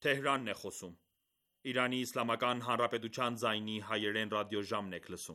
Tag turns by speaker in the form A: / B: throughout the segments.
A: Թեհրանն է խոսում։ Իրանի Իսլամական Հանրապետության ձայնի հայերեն ռադիոժամն եք լսում։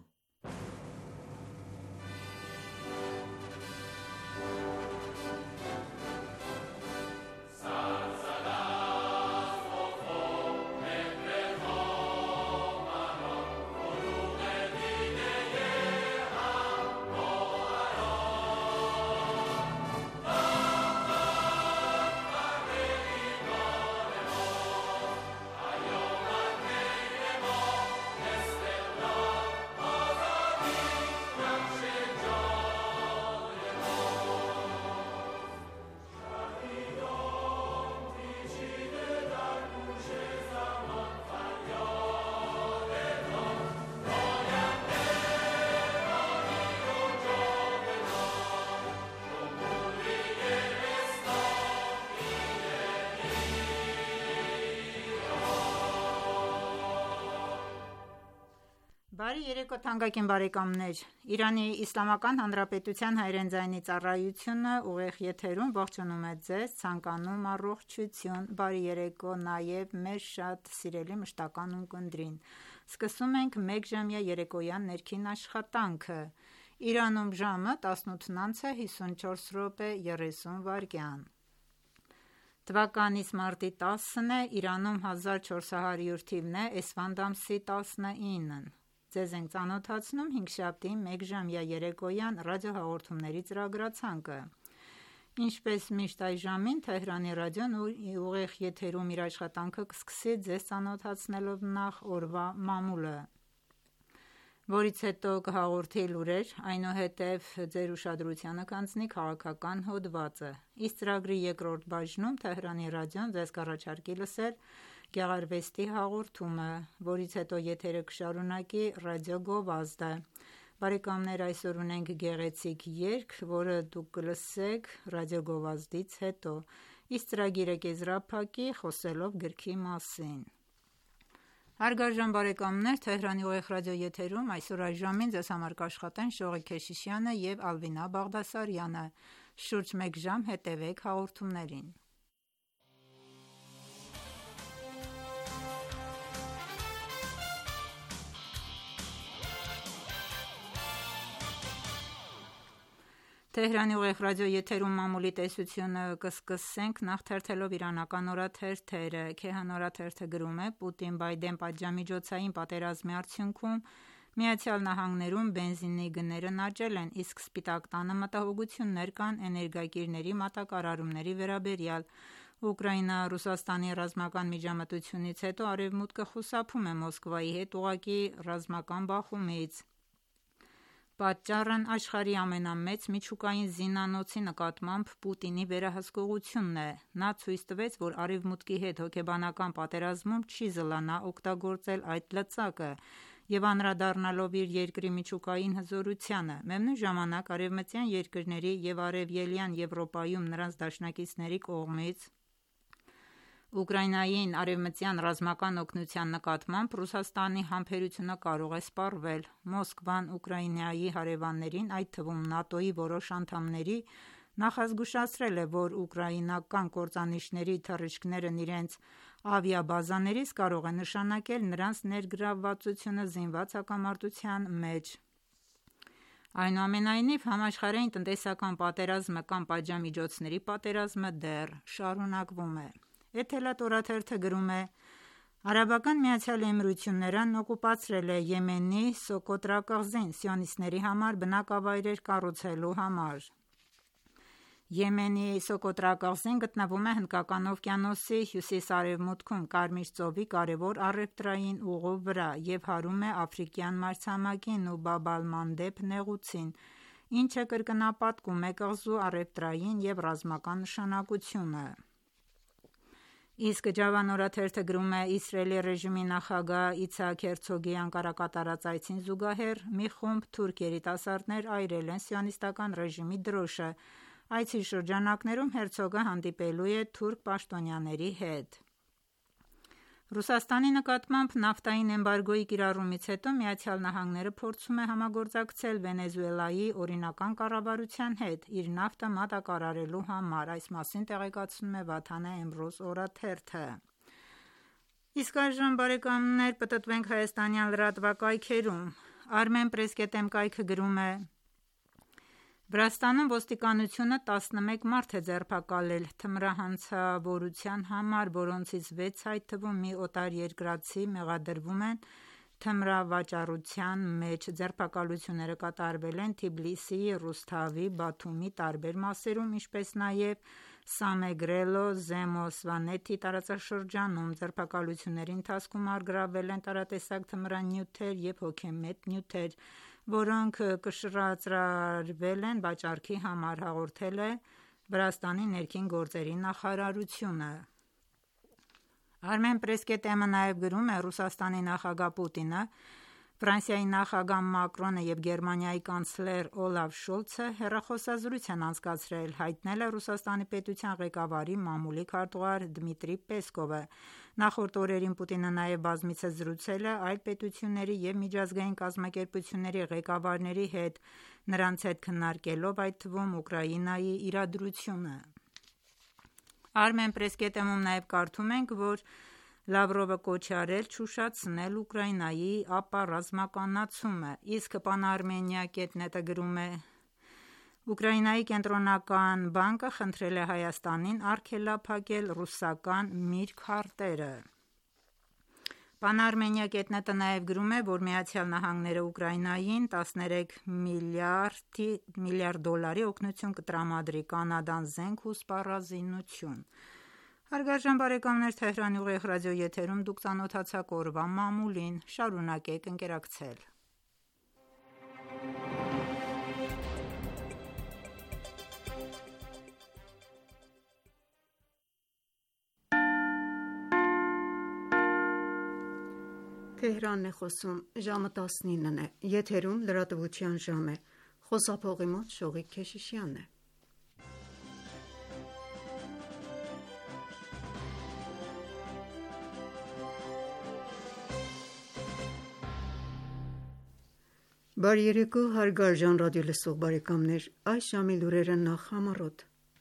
B: Բարի երեկո թանկագին բարեկամներ: Իրանի Իսլամական Հանրապետության հայերեն ձայնի ծառայությունը ուղիղ եթերում ողջունում է ձեզ, ցանկանում առողջություն, բարի երեկո նաև մեր շատ սիրելի մշտական ունկնդրին: Սկսում ենք մեկժամյա երեկոյան ներքին աշխատանքը: Իրանում ժամը 18:54:30 Թվականիս մարտի 10-ն է, Իրանում 1400 թիվն է, էսֆանդ ամսի 19-ն: Ձեզ ենք ծանոթացնում հինգշաբթի մեկժամյա երեկոյան ռադիոհաղորդումների ծրագրացանկը: Ինչպես միշտ այս ժամին Թեհրանի ռադիոն ուղիղ եթերում իր աշխատանքը կսկսի ձեզ ծանոթացնելով նախ օրվա մամուլը, որից հետո կհաղորդի լուրեր, այնուհետև ձեր ուշադրությանը կհանձնի քաղաքական հոդվածը: Իսկ ծրագրի երկրորդ բաժնում Թեհրանի ռադիոն ձեզ կառաջարկի լսել գեղարվեստի հաղորդումը, որից հետո եթերը կշարունակի ռադիո գովազդը: Բարեկամներ այսօր ունենք գեղեցիկ երգ, որը դուք կլսեք ռադիոգովազդից հետո: Իսկ ծրագիրը կեզրափակի խոսելով գրքի մասին: Հարգարժան բարեկամներ Թեհրանի ուղիղ ռադիոեթերում այսօր այս ժամին ձեզ համար կաշխատեն Շողիկ Քեշիշյանը և Ալվինա Բաղդասարյանը: Շուրջ մեկ ժամ հետևեք հաղորդումներին: Թեհրանի ուղիղ ռադիոեթերում մամուլի տեսությունը կսկսենք նախ թերթելով իրանական օրաթերթերը: Քեհան օրաթերթը գրում է. Պուտին-Բայդեն պատժամիջոցային պատերազմի արդյունքում ԱՄՆ-ում բենզինի գներն աճել են, իսկ Սպիտակ տանը մտահոգություններ կան էներգակիրների մատակարարումների վերաբերյալ: Ուկրաինա-Ռուսաստանի ռազմական միջամտությունից հետո Արևմուտքը խուսափում է Մոսկվայի հետ ուղղակի ռազմական բախումից: Պատճառն աշխարհի ամենամեծ միջուկային զինանոցի նկատմամբ Պուտինի վերահսկողությունն է: Նա ցույց տվեց, որ Արևմուտքի հետ հոգեբանական պատերազմում չի զլանա օգտագործել այդ լծակը և անդրադառնալով իր երկրի միջուկային հզորությանը, միևնույն ժամանակ արևմտյան երկրների և Արևելյան Եվրոպայում նրանց դաշնակիցների կողմից Ուկրաինային արևմտյան ռազմական օգնության նկատմամբ Ռուսաստանի համբերությունը կարող է սպառվել: Մոսկվան Ուկրաինայի հարևաններին, այդ թվում ՆԱՏՕ-ի որոշ անդամների նախազգուշացրել է, որ ուկրաինական կործանիչների թռիչքներն իրենց ավիաբազաներից կարող է նշանակել նրանց ներգրավվածությունը զինված հակամարտության մեջ: Այնուամենայնիվ համաշխարհային տնտեսական պատերազմը կամ պատժամիջոցների պատերազմը դեռ շարունակվում է: Էթելատ օրաթերթը գրում է. ԱՄԷ-ն օկուպացրել է Եմենի Սոկոտրա կղզին սիոնիստների համար բնակավայրեր կառուցելու համար: Եմենի Սոկոտրա կղզին գտնվում է Հնդկական օվկիանոսի հյուսիս-արևմուտքում Կարմիր ծովի կարևոր առևտրային ուղու վրա և հարում է Աֆրիկյան մայրցամաքին ու Բաբ ալ-Մանդեբ նեղուցին, ինչը կրկնապատկում է կղզու առևտրային և ռազմական նշանակությունը: Իսկ Ջավան օրաթերթը գրում է. Իսրայելի ռեժիմի նախագահ Իցհակ Հերցոգի Անկարա կատարած այցին զուգահեռ մի խումբ թուրք երիտասարդներ այրել են սիոնիստական ռեժիմի դրոշը: Այցի շրջանակներում Հերցոգը հանդիպելու է թուրք պաշտոնյաների հետ: Ռուսաստանի նկատմամբ նավթային էմբարգոյի կիրառումից հետո ԱՄՆ-ն փորձում է համագործակցել Վենեսուելայի օրինական կառավարության հետ իր նավթը մատակարարելու համար: Այս մասին տեղեկացնում է Վաթանե Էմրոզ օրաթերթը: Իսկ այժմ բարեկամներ պտտվենք հայաստանյան լրատվակայքերում։ Armen Press.am կայքը գրում է. Վրաստանում ոստիկանությունը 11 մարդ է ձերբակալել թմրահանցավորության համար, որոնցից 6, այդ թվում մի օտարերկրացի, մեղադրվում են թմրավաճառության մեջ։ Ձերբակալությունները կատարվել են Թբիլիսիի, Ռուսթավի, Բաթումի տարբեր մասերում, ինչպես նաև Սամեգրելո, Զեմոսվանեթի տարածաշրջանում։ Ձերբակալությունների ընթացքում առգրավվել են տարատեսակ թմրանյութեր և հոգեմետ նյութեր, որոնք կշռածրարվել են վաճառքի համար, հաղորդել է Վրաստանի ներքին գործերի նախարարությունը։ Armen Press.am-ը նաև գրում է. Ռուսաստանի նախագահ Պուտինը, Ֆրանսիայի նախագահ Մակրոնը և Գերմանիայի կանցլեր Օլաֆ Շոլցը հեռախոսազրույց են անցկացրել, հայտնել է Ռուսաստանի պետության ղեկավարի մամուլի քարտուղար Դմիտրի Պեսկովը։ Նախորդ օրերին Պուտինը նաև բազմիցս զրուցել է այլ պետությունների և միջազգային կազմակերպությունների ղեկավարների հետ, նրանց հետ քննարկելով այդ թվում Ուկրաինայի իրադրությունը։ Armen Press.am-ում նաև կարդում ենք, որ Լավրովը կոչ է արել չուշացնել Ուկրաինայի ապառազմականացումը, իսկ Pan-Armenia.net-ը գրում է. Ուկրաինայի կենտրոնական բանկը խնդրել է Հայաստանին արգելափակել ռուսական միրգ-քարտերը։ Pan-Armenia.net-ը նաև գրում է, որ ԱՄՆ-ը Ուկրաինային 13 միլիարդ դոլարի օգնություն կտրամադրի, Կանադան զենք ու սպառազինություն։ Հարգարժան բարեկամներ, Թեհրանի ուղիղ ռադիոեթերում դուք ծանոթացաք օրվա մամուլին, շարունակեք ընկերակցել։
C: Թեհրանն է խոսում, ժամը 19-ն է, եթերում լրատվության ժամ է, խոսափողի մոտ Շողիկ Քեշիշյանն է։ Բարի երեկո, հարգարժան ռադիոլսող բարեկամներ, այս ժամի լուրերը նախ համառոտ։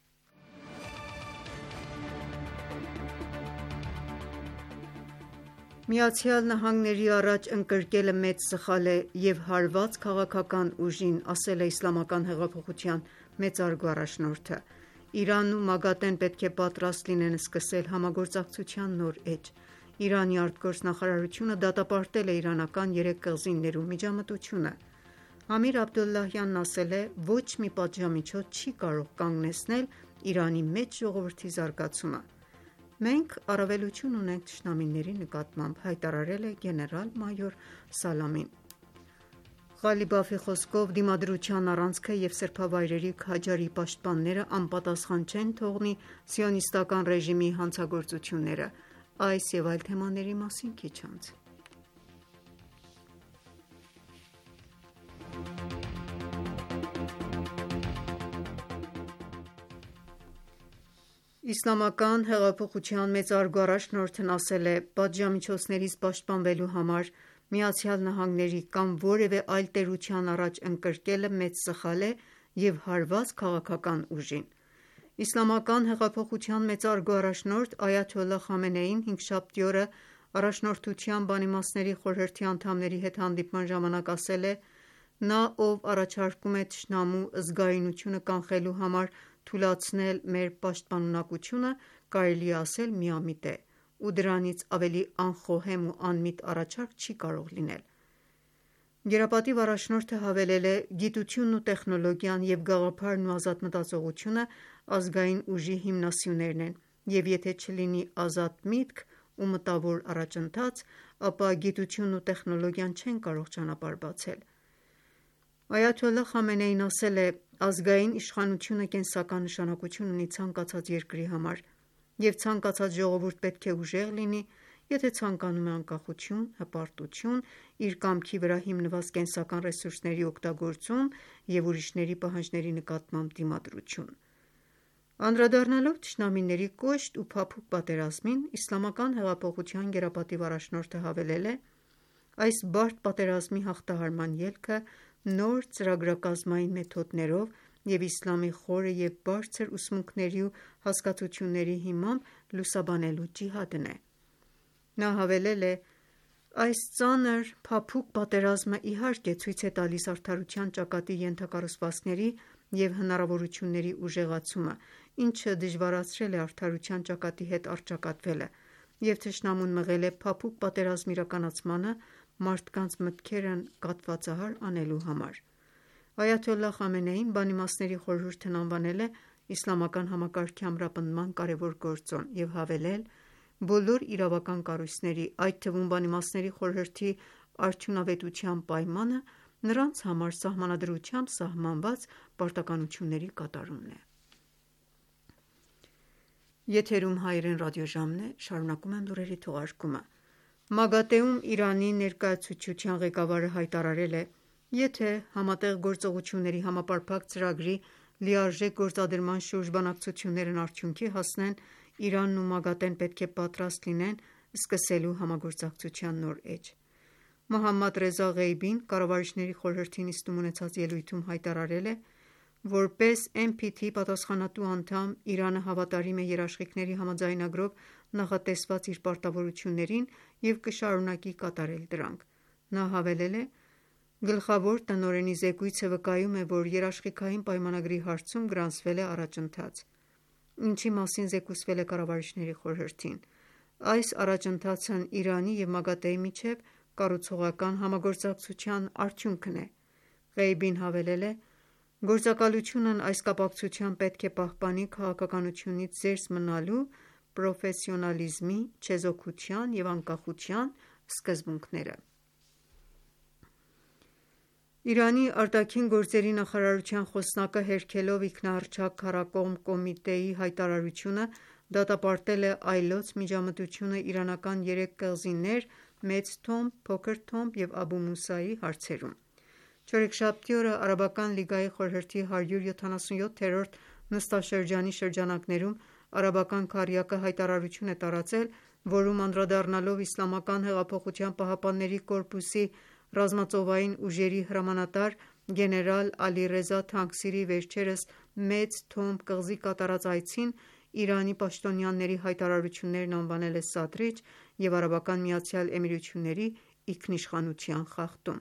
C: ԱՄՆ-ի առաջ ընկրկելը մեծ սխալ է և հարված քաղաքական ուժին, ասել է Իսլամական հեղափոխության մեծարգո առաջնորդը։ Իրանն ու ՄԱԳԱՏԷ-ն պետք է պատրաստ լինեն սկսել համագործակցության նոր էջ։ Իրանի արտգործնախարարությունը դատապարտել է իրանական 3 կղզիներու միջամտությունը։ Ամիր Աբդոլլահյանն ասել է. ոչ մի պատժամիջոց չի կարող կանգնեցնել Իրանի մեծ ժողովրդի զարգացումը։ Մենք առավելություն ունենք թշնամիների նկատմամբ, հայտարարել է գեներալ-մայոր Սալամին։ Ղալիբաֆի խոսքով դիմադրության առանցքը և սրբավայրերի քաջարի պաշտպանները անպատասխան չեն թողնի սիոնիստական ռեժիմի հանցագործությունները։ Այս և այլ թեմաների մասին քիչ անց։ Իսլամական հեղափոխության մեծարգո առաջնորդն ասել է. պատժամիջոցներից պաշտպանվելու համար ԱՄՆ-ի կամ որևէ այլ տերության առաջ ընկրկելը մեծ սխալ է և հարված քաղաքական ուժին։ Իսլամական հեղափոխության մեծարգո առաջնորդ Այաթոլլահ Խամենեին հինգշաբթի օրը Առաջնորդության բանիմացների խորհրդի անդամների հետ հանդիպման ժամանակ ասել է. նա, ով առաջարկում է թշնամու զգայունությունը կանխելու համար թուլացնել մեր պաշտպանունակությունը, կարելի է ասել միամիտ է, ու դրանից ավելի անխոհեմ ու անմիտ առաջարկ չի կարող լինել։ Գերապատիվ առաջնորդը հավելել է. գիտությունն ու տեխնոլոգիան և գաղափարն ու ազատ մտածողությունը ազգային ուժի հիմնասյուներն են, և եթե չլինի ազատ միտք ու մտավոր առաջընթաց, ապա գիտությունն ու տեխնոլոգիան չեն կարող ճանապարհ բացել։ Այաթոլլահ Խամենեին ասել է. ազգային իշխանությունը կենսական նշանակություն ունի ցանկացած երկրի համար, և ցանկացած ժողովուրդ պետք է ուժեղ լինի, եթե ցանկանում է անկախություն, հպարտություն, իր կամքի վրա հիմնված կենսական ռեսուրսների օգտագործում և ուրիշների պահանջների նկատմամբ դիմադրություն։ Անդրադառնալով թշնամիների կոշտ ու փափուկ պատերազմին, Իսլամական հեղափոխության գերապատիվ առաջնորդը հավելել է. այս բարդ պատերազմի հաղթահարման ելքը նոր ծրագրակազմային մեթոդներով և իսլամի խորը և բարձր ուսմունքների ու հասկացությունների հիմամբ լուսաբանելու ջիհադն է։ Նա հավելել է. «Այս ծանր, փափուկ պատերազմը իհարկե ցույց է տալիս արդարության ճակատի ենթակառուցվածքների և հնարավորությունների ուժեղացումը, ինչը դժվարացրել է արդարության ճակատի հետ առճակատվելը և թշնամուն մղել է փափուկ պատերազմ իրականացմանը մարդկանց մտքերն կաթվածահար անելու համար»։ Այաթոլլահ Խամենեին բանիմացների խորհուրդն անվանել է իսլամական համակարգի ամրապնդման կարևոր գործոն և հավելել. «Բոլոր իրավական կառույցների, այդ թվում բանիմացների խորհրդի արդյունավետության պայմանը նրանց համար սահմանադրությամբ սահմանված պարտականությունների կատարումն է»։ ՄԱԳԱՏԷ-ում Իրանի ներկայացուցչության ղեկավարը հայտարարել է. «Եթե Համատեղ գործողությունների համապարփակ ծրագրի լիարժեք գործադրման շուրջ բանակցություններն արդյունքի հասնեն, Իրանն ու ՄԱԳԱՏԷ-ն պետք է պատրաստ լինեն սկսելու համագործակցության նոր էջ»։ Մոհամմադ Ռեզա Ղեյբին կառավարիչների խորհրդի նիստում ունեցած ելույթում հայտարարել է. «Որպես NPT պատասխանատու անդամ, Իրանը հավատարիմ է երաշխիքների համաձայնագրով նախատեսված իր պարտավորություններին և կշարունակի կատարել դրանք»։ Նա հավելել է. «Գլխավոր տնօրենի զեկույցը վկայում է, որ երաշխիքային պայմանագրի հարցում գրանցվել է առաջընթաց, ինչի մասին զեկուցվել է կառավարիչների խորհրդին։ Այս առաջընթացն Իրանի և ՄԱԳԱՏԷ-ի միջև կառուցողական համագործակցության արդյունքն է»։ Ղեյբին հավելել է. «Գործակալությունն այս կապակցությամբ պետք է պահպանի քաղաքականությունից զերծ մնալու, պրոֆեսիոնալիզմի, չեզոքության և անկախության սկզբունքները»։ Իրանի ԱԳ նախարարության խոսնակը հերքելով ինքնահռչակ քառակողմ կոմիտեի հայտարարությունը, դատապարտել է այլոց միջամտությունը իրանական երեք կղզիներ՝ Մեծ Թոմբ, Փոքր Թոմբ և Աբու Մուսայի հարցերում։ Չորեքշաբթի օրը Արաբական լիգայի խորհրդի 177-րդ նստաշրջանի շրջանակներում արաբական քառյակը հայտարարություն է տարածել, որում անդրադառնալով Իսլամական հեղափոխության պահապանների կորպուսի ռազմածովային ուժերի հրամանատար գեներալ Ալիռեզա Թանկսիրի վերջերս Մեծ Թոմբ կղզի կատարած այցին, Իրանի պաշտոնյաների հայտարարություններն անվանել է սադրիչ և ԱՄԷ-ի ինքնիշխանության խախտում։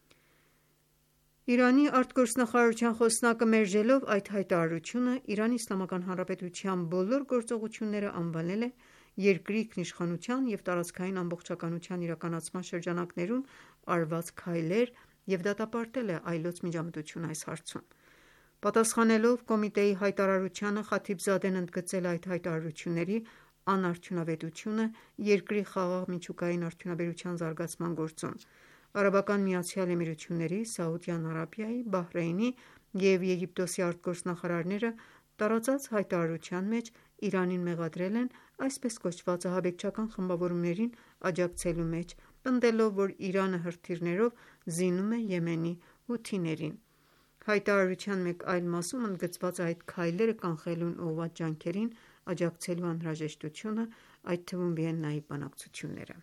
C: Իրանի արտգործնախարարության խոսնակը մերժելով այդ հայտարարությունը, ԻԻՀ բոլոր գործողությունները անվանել է երկրի ինքնիշխանության և տարածքային ամբողջականության իրականացման շրջանակներում արված քայլեր և դատապարտել է այլոց միջամտություն այս հարցում։ Պատասխանելով կոմիտեի հայտարարությանը, Խաթիբզադեն ընդգծել է այդ հայտարարությունների անարդյունավետությունը երկրի խաղաղ միջուկային արդյունաբերության զարգացման գործում։ ԱՄԷ-ի, Սաուդյան Արաբիայի, Բահրեյնի և Եգիպտոսի արտգործնախարարները տարածած հայտարարության մեջ Իրանին մեղադրել են այսպես կոչված ահաբեկչական խմբավորումներին աջակցելու մեջ, պնդելով, որ Իրանը հրթիռներով զինում է Եմենի հութիներին։ Հայտարարության մեկ այլ մասում ընդգծված է այդ քայլերը կանխելուն ուղղված ջանքերին աջակցելու անհրաժեշտությունը, այդ թվում Վիեննայի բանակցությունները։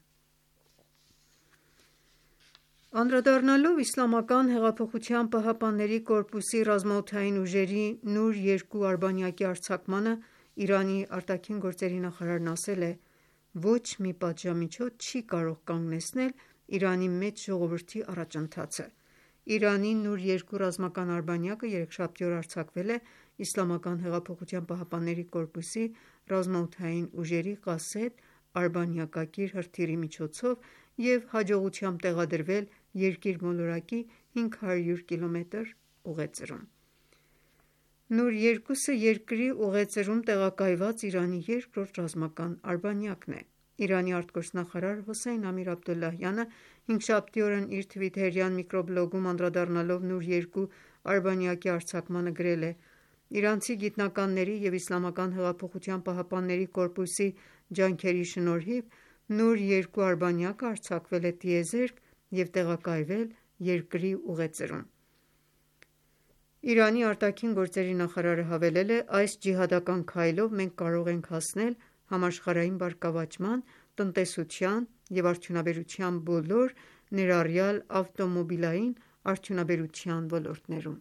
C: Անդրադառնալով Իսլամական հեղափոխության պահապանների կորպուսի ռազմաօդային ուժերի Նուր-2 արբանյակի արձակմանը, Իրանի ԱԳ նախարարն ասել է. «Ոչ մի պատժամիջոց չի կարող կանգնեցնել Իրանի մեծ ժողովրդի առաջընթացը»։ Իրանի Նուր-2 ռազմական արբանյակը երեքշաբթի օր արձակվել է Իսլամական հեղափոխության պահապանների կորպուսի ռազմաօդային ուժերի Ղասեդ արբանյակակիր հրթիռի միջոցով և հաջողությամբ տեղադրվել երկիր մոլորակի 500 կմ ուղեծրում։ Նուր-2-ը երկրի ուղեծրում տեղակայված Իրանի երկրորդ ռազմական արբանյակն է։ Իրանի արտգործնախարար Հոսեյն Ամիր-Աբդոլլահյանը հինգշաբթի օրն իր թվիթերյան միկրոբլոգում անդրադառնալով Նուր-2 արբանյակի արձակմանը գրել է. «Իրանցի գիտնականների և Իսլամական հեղափոխության պահապանների կորպուսի ջանքերի շնորհիվ Նուր-2 արբանյակը արձակվել է տիեզերք և տեղակայվել երկրի ուղեծրում»։ Իրանի ԱԳ նախարարը հավելել է. «Այս ջիհադական քայլով մենք կարող ենք հասնել համաշխարհային բարգավաճման, տնտեսության և արդյունաբերության բոլոր, ներառյալ ավտոմոբիլային արդյունաբերության ոլորտներում»։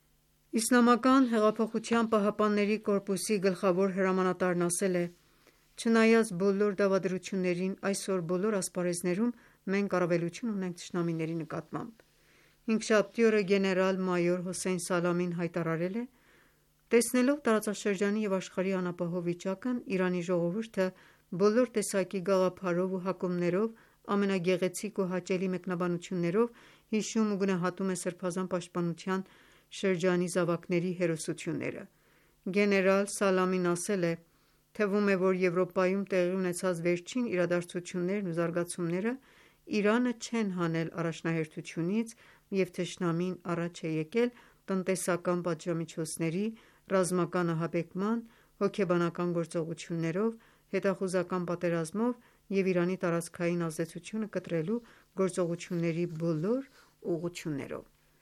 C: Իսլամական հեղափոխության պահապանների կորպուսի գլխավոր հրամանատարն ասել է. Չնայած բոլոր դավադրություններին, այսօր բոլոր ասպարեզներում մենք առավելություն ունենք թշնամիների նկատմամբ։ Հինգշաբթի օրը գեներալ-մայոր Հոսեյն Սալամին հայտարարել է. «Տեսնելով տարածաշրջանի և աշխարհի անապահով վիճակն, Իրանի ժողովուրդը բոլոր տեսակի գաղափարով ու հակումներով, ամենագեղեցիկ ու հաճելի մեկնաբանություններով հիշում ու գնահատում է Սրբազան պաշտպանության շրջանի զավակների հերոսությունները»։ Գեներալ Սալամին ասել է. «Թվում է, որ Եվրոպայում տեղի ունեցած վերջին իրադարձություններն ու զարգացումները Իրանը չեն հանել առաջնահերթությունից և թշնամին առաջ է եկել տնտեսական պատժամիջոցների, ռազմական ահաբեկման, հոգեբանական գործողություններով, հետախուզական պատերազմով և Իրանի տարածքային ազդեցությունը կտրելու գործողությունների բոլոր ուղղություններով»։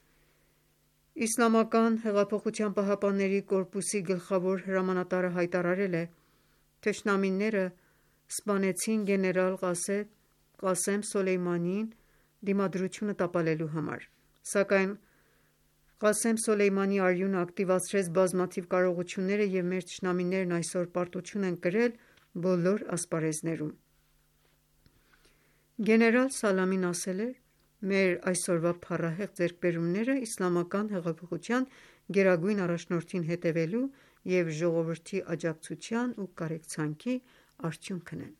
C: ԻՀՊԿ-ի գլխավոր հրամանատարը հայտարարել է. «Թշնամիները սպանեցին գեներալ Qasem Soleimaniին դիմադրությունը տապալելու համար, սակայն Qasem Soleimaniի արյունը ակտիվացրեց բազմաթիվ կարողությունները և մեր թշնամիներն այսօր պարտություն են կրել բոլոր ասպարեզներում»։ Գեներալ Սալամին ասել էր. «Մեր այսօրվա փառահեղ ձեռքբերումները Իսլամական հեղափոխության գերագույն առաջնորդին հետևելու և ժողովրդի աջակցության ու կարեկցանքի արդյունքն են»։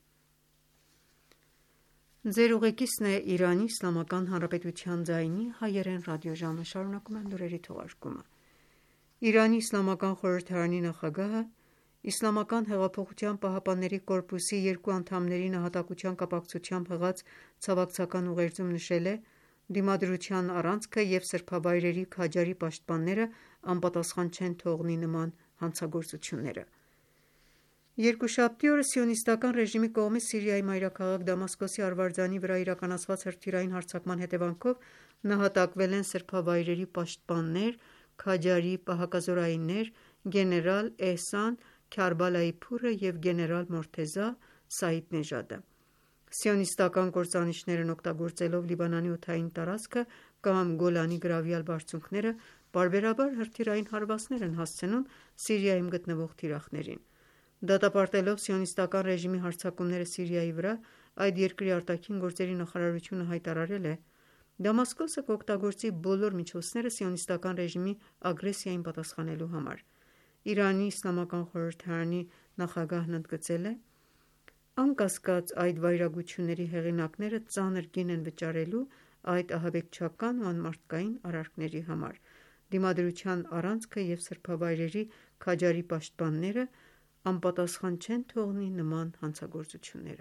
C: Իրանի իսլամական խորհրդարանի նախագահը ԻՀՊԿ-ի երկու անդամների նահատակության կապակցությամբ հղած ցավակցական ուղերձում նշել է. «Դիմադրության առանցքը և սրբավայրերի քաջարի պաշտպանները անպատասխան չեն թողնի նման հանցագործությունները»։ Երկուշաբթի օրը Սիոնիստական ռեժիմի կողմից Սիրիայի մայրաքաղաք Դամասկոսի արվարձանի վրա իրականացված հրթիռային հարձակման հետևանքով նահատակվել են սրբավայրերի պաշտպաններ, քաջարի պահակազորայիններ, գեներալ Էհսան Քարբալայիփուրը և գեներալ Մորթեզա Սայիդնեժադը։ Սիոնիստական կործանիչներն օգտագործելով Լիբանանի օդային տարածքը կամ Գոլանի գրավյալ բարձունքները պարբերաբար հրթիռային հարվածներ են հասցնում Սիրիայում գտնվող թիրախներին։ Դատապարտելով Սիոնիստական ռեժիմի հարձակումները Սիրիայի վրա, այդ երկրի արտաքին գործերի նախարարությունը հայտարարել է. «Դամասկոսը կօգտագործի բոլոր միջոցները Սիոնիստական ռեժիմի ագրեսիային պատասխանելու համար»։ Իրանի իսլամական խորհրդարանի նախագահն ընդգծել է. «Անկասկած, այդ վայրագությունների հեղինակները ծանր գին են վճարելու այդ ահաբեկչական ու անմարդկային արարքների համար։ Դիմադրության առանցքը և սրբավայրերի քաջարի պաշտպանները անպատասխան չեն թողնի նման հանցագործությունները»։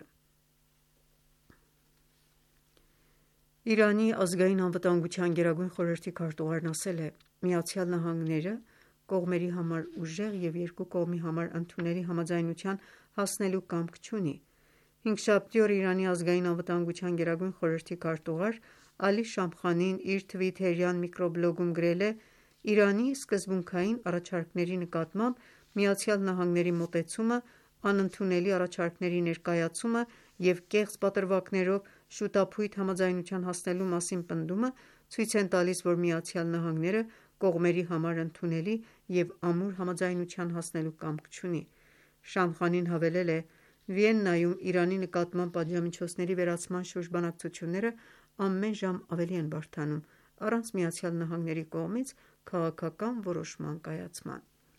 C: Իրանի ազգային անվտանգության գերագույն խորհրդի քարտուղարն ասել է. «ԱՄՆ-ը կողմերի համար ուժեղ և երկու կողմի համար ընդունելի համաձայնության հասնելու կամք չունի»։ Հինգշաբթի օրը Իրանի ազգային անվտանգության գերագույն խորհրդի քարտուղար Ալի Շամխանին իր թվիթերյան միկրոբլոգում գրել է. «Իրանի սկզբունքային առաջարկների նկատմամբ ԱՄՆ-ի մոտեցումը, անընդունելի առաջարկների ներկայացումը և կեղծ պատրվակներով շուտափույթ համաձայնության հասնելու մասին պնդումը ցույց են տալիս, որ ԱՄՆ-ը կողմերի համար ընդունելի և ամուր համաձայնության հասնելու կամք չունի»։ Շամխանին հավելել է. «Վիեննայում Իրանի նկատմամբ պատժամիջոցների վերացման շուրջ բանակցությունները ամեն ժամ ավելի են բարդանում, առանց ԱՄՆ-ի կողմից քաղաքական որոշման կայացման»։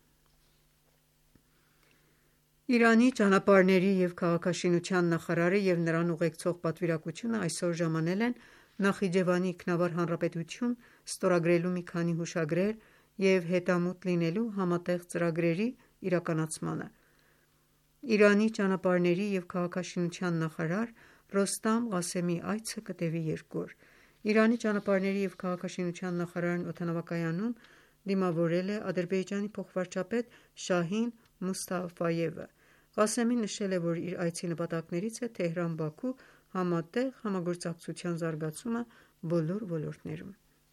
C: Իրանի ճանապարհների և քաղաքաշինության նախարարը և նրան ուղեկցող պատվիրակությունը այսօր ժամանել են Նախիջևանի Ինքնավար Հանրապետություն ստորագրելու մի քանի հուշագրեր և հետամուտ լինելու համատեղ ծրագրերի իրականացմանը։ Իրանի ճանապարհների և քաղաքաշինության նախարար Ռոստամ Ղասեմի այցը կտևի 2 օր։ Իրանի ճանապարհների և քաղաքաշինության նախարարն օդանավակայանում դիմավորել է Ադրբեջանի փոխվարչապետ Շահին Մուսթաֆայևը։ Ղասեմին նշել է, որ իր այցի նպատակներից է Թեհրան-Բաքու համատեղ համագործակցության զարգացումը բոլոր ոլորտներում։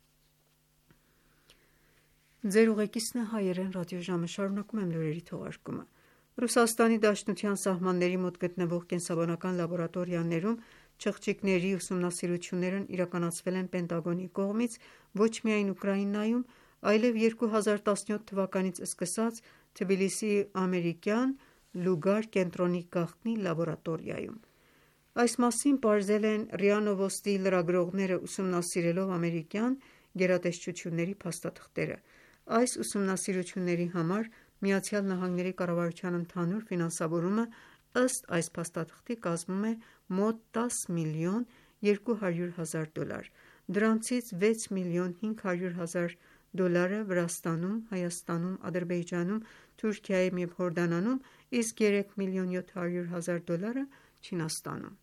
C: Ռուսաստանի Դաշնության սահմանների մոտ գտնվող կենսաբանական լաբորատորիաներում չղջիկների ուսումնասիրություններն իրականացվել են Պենտագոնի կողմից ոչ միայն Ուկրաինայում, այլև 2017 թվականից սկսած Թբիլիսիի ամերիկյան Լուգար կենտրոնի գաղտնի լաբորատորիայում։ Այս մասին պարզել են ՌԻԱ Նովոստի լրագրողները ուսումնասիրելով ամերիկյան գերատեսչությունների փաստաթղթերը։ Այս ուսումնասիրությունների համար ԱՄՆ կառավարության ընդհանուր ֆինանսավորումը ըստ այս փաստաթղթի կազմում է մոտ $10 միլիոն 200 հազար, դրանցից $6 միլիոն 500 հազար Վրաստանում, Հայաստանում, Ադրբեջանում, Թուրքիայում և Հորդանանում, իսկ $3 միլիոն 700 հազար Չինաստանում։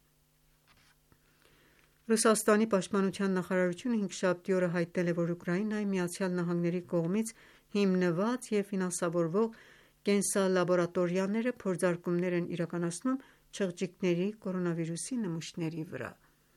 C: Ռուսաստանի պաշտպանության նախարարությունը հինգշաբթի օրը հայտնել է, որ Ուկրաինայի ԱՄՆ կողմից հիմնված և ֆինանսավորվող կենսալաբորատորիաները փորձարկումներ են իրականացնում չղջիկների կորոնավիրուսի նմուշների վրա։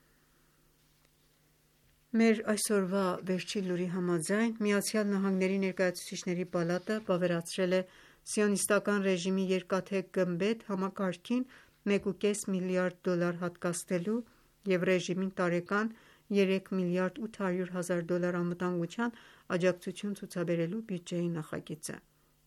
C: Մեր այսօրվա վերջին լուրի համաձայն ԱՄՆ Ներկայացուցիչների պալատը վավերացրել է Սիոնիստական ռեժիմի «Երկաթե գմբեթ» համակարգին $1.5 միլիարդ հատկացնելու և ռեժիմին տարեկան $3 միլիարդ 800 հազար անվտանգության աջակցություն ցուցաբերելու բյուջեի նախագիծը։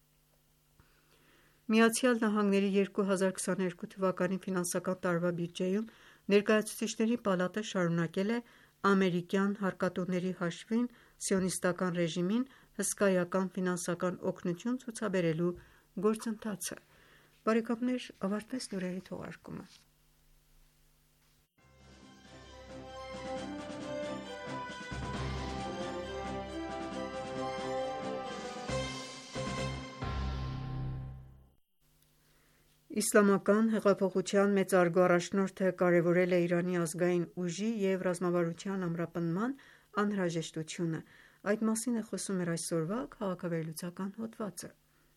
C: ԱՄՆ 2022 թվականի ֆինանսական տարվա բյուջեում Ներկայացուցիչների պալատը շարունակել է ամերիկյան հարկատուների հաշվին Սիոնիստական ռեժիմին հսկայական ֆինանսական օգնություն ցուցաբերելու գործընթացը։ Ավարտվեց լուրերի թողարկումը։ Իսլամական հեղափոխության մեծարգո առաջնորդը կարևորել է Իրանի ազգային ուժի և ռազմավարության ամրապնդման անհրաժեշտությունը։ Այդ մասին է խոսում մեր այսօրվա քաղաքավերլուծական հոդվածը։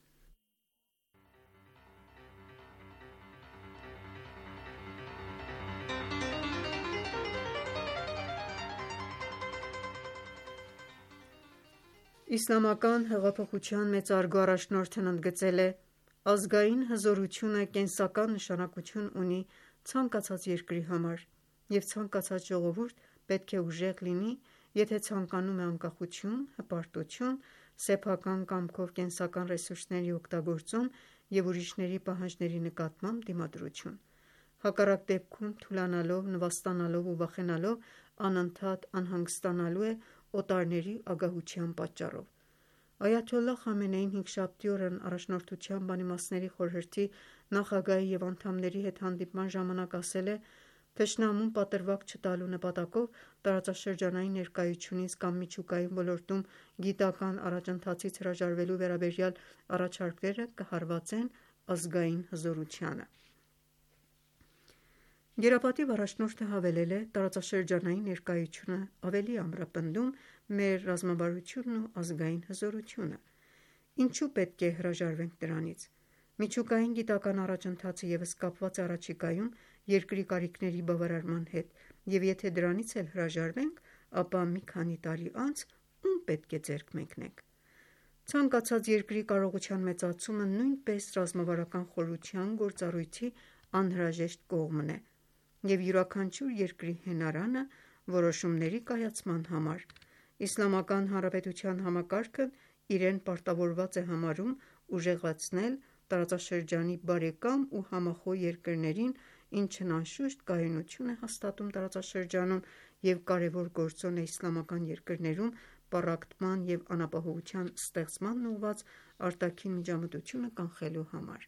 C: Իսլամական հեղափոխության մեծարգո առաջնորդն ընդգծել է. «Ազգային հզորությունը կենսական նշանակություն ունի ցանկացած երկրի համար, և ցանկացած ժողովուրդ պետք է ուժեղ լինի, եթե ցանկանում է անկախություն, հպարտություն, սեփական կամքով կենսական ռեսուրսների օգտագործում և ուրիշների պահանջների նկատմամբ դիմադրություն։ Հակառակ դեպքում թուլանալով, նվաստանալով ու վախենալով անընդհատ անհանգստանալու է օտարների ագահության պատճառով»։ Այաթոլլահ Խամենեին հինգշաբթի օրն Առաջնորդության Բանիմացների խորհրդի նախագահի և անդամների հետ հանդիպման ժամանակ ասել է. «Թշնամուն պատրվակ չտալու նպատակով տարածաշրջանային ներկայությունից կամ միջուկային ոլորտում գիտական առաջընթացից հրաժարվելու վերաբերյալ առաջարկները կհարվածեն ազգային հզորությանը»։ Գերապատիվ առաջնորդը հավելել է. «Տարածաշրջանային ներկայությունը ավելի է ամրապնդում մեր ռազմավարությունն ու ազգային հզորությունը։ Ինչու պետք է հրաժարվենք դրանից։ Միջուկային գիտական առաջընթացը ևս կապված է առաջիկայում երկրի կարիքների բավարարման հետ, և եթե դրանից էլ հրաժարվենք, ապա մի քանի տարի անց ում պետք է ձեռք մեկնենք։ Ցանկացած երկրի կարողության մեծացումը նույնպես ռազմավարական խորության գործառույթի անհրաժեշտ կողմն է և յուրաքանչյուր երկրի հենարանը որոշումների կայացման համար։ Իսլամական Հանրապետության համակարգն իրեն պարտավորված է համարում ուժեղացնել տարածաշրջանի բարեկամ ու համախոհ երկրներին, ինչն անշուշտ կայունություն է հաստատում տարածաշրջանում և կարևոր գործոն է իսլամական երկրներում պառակտման և անապահովության ստեղծմանն ուղղված արտաքին միջամտությունը կանխելու համար»։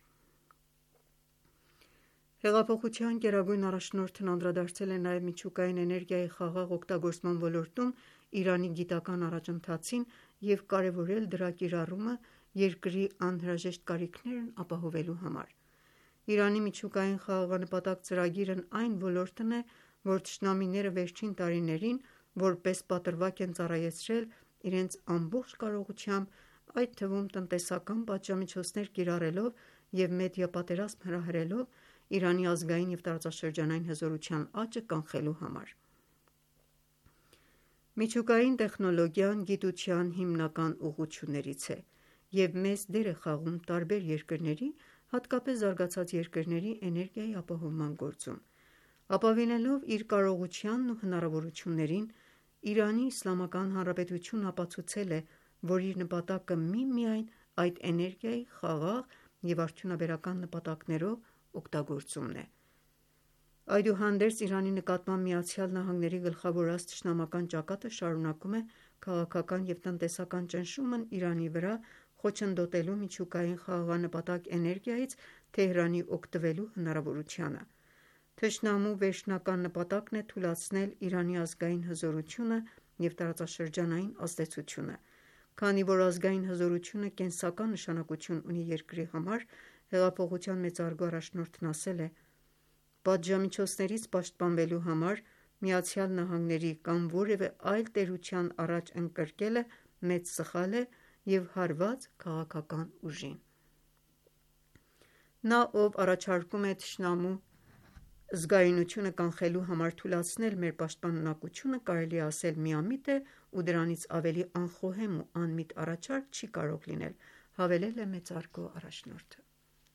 C: Հեղափոխության գերագույն առաջնորդն անդրադարձել է նաև միջուկային էներգիայի խաղաղ օգտագործման ոլորտում Իրանի գիտական առաջընթացին և կարևորել դրա կիրառումը երկրի անհրաժեշտ կարիքներն ապահովելու համար։ Իրանի միջուկային խաղաղանպատակ ծրագիրն այն ոլորտն է, որ թշնամիները վերջին տարիներին որպես պատրվակ են ծառայեցրել իրենց ամբողջ կարողությամբ, այդ թվում տնտեսական պատժամիջոցներ կիրառելով և մեդիա պատերազմ հրահրելով Իրանի ազգային և տարածաշրջանային հզորության աճը կանխելու համար։ Միջուկային տեխնոլոգիան գիտության հիմնական ուղղություններից է և մեծ դեր է խաղում տարբեր երկրների, հատկապես զարգացած երկրների էներգիայի ապահովման գործում։ Ապավինելով իր կարողությանն ու հնարավորություններին, Իրանի Իսլամական Հանրապետությունն ապացուցել է, որ իր նպատակը միմիայն այդ էներգիայի խաղաղ և արդյունաբերական նպատակներով օգտագործումն է։ Այդուհանդերձ Իրանի նկատմամբ ԱՄՆ-ի գլխավորած թշնամական ճակատը շարունակում է քաղաքական և տնտեսական ճնշումն Իրանի վրա՝ խոչընդոտելու միջուկային խաղաղանպատակ էներգիայից Թեհրանի օգտվելու հնարավորությանը։ Թշնամու վերջնական նպատակն է թուլացնել Իրանի ազգային հզորությունը և տարածաշրջանային ազդեցությունը։ Քանի որ ազգային հզորությունը կենսական նշանակություն ունի երկրի համար, հեղափոխության մեծարգո առաջնորդն ասել է. «Պատժամիջոցներից պաշտպանվելու համար ԱՄՆ-ի կամ որևէ այլ տերության առաջ ընկրկելը մեծ սխալ է և հարված քաղաքական ուժին»։ Նա, ով առաջարկում է թշնամու զգայունությունը կանխելու համար թուլացնել մեր պաշտպանունակությունը, կարելի է ասել միամիտ է ու դրանից ավելի անխոհեմ ու անմիտ առաջարկ չի կարող լինել, հավելել է մեծարգո առաջնորդը։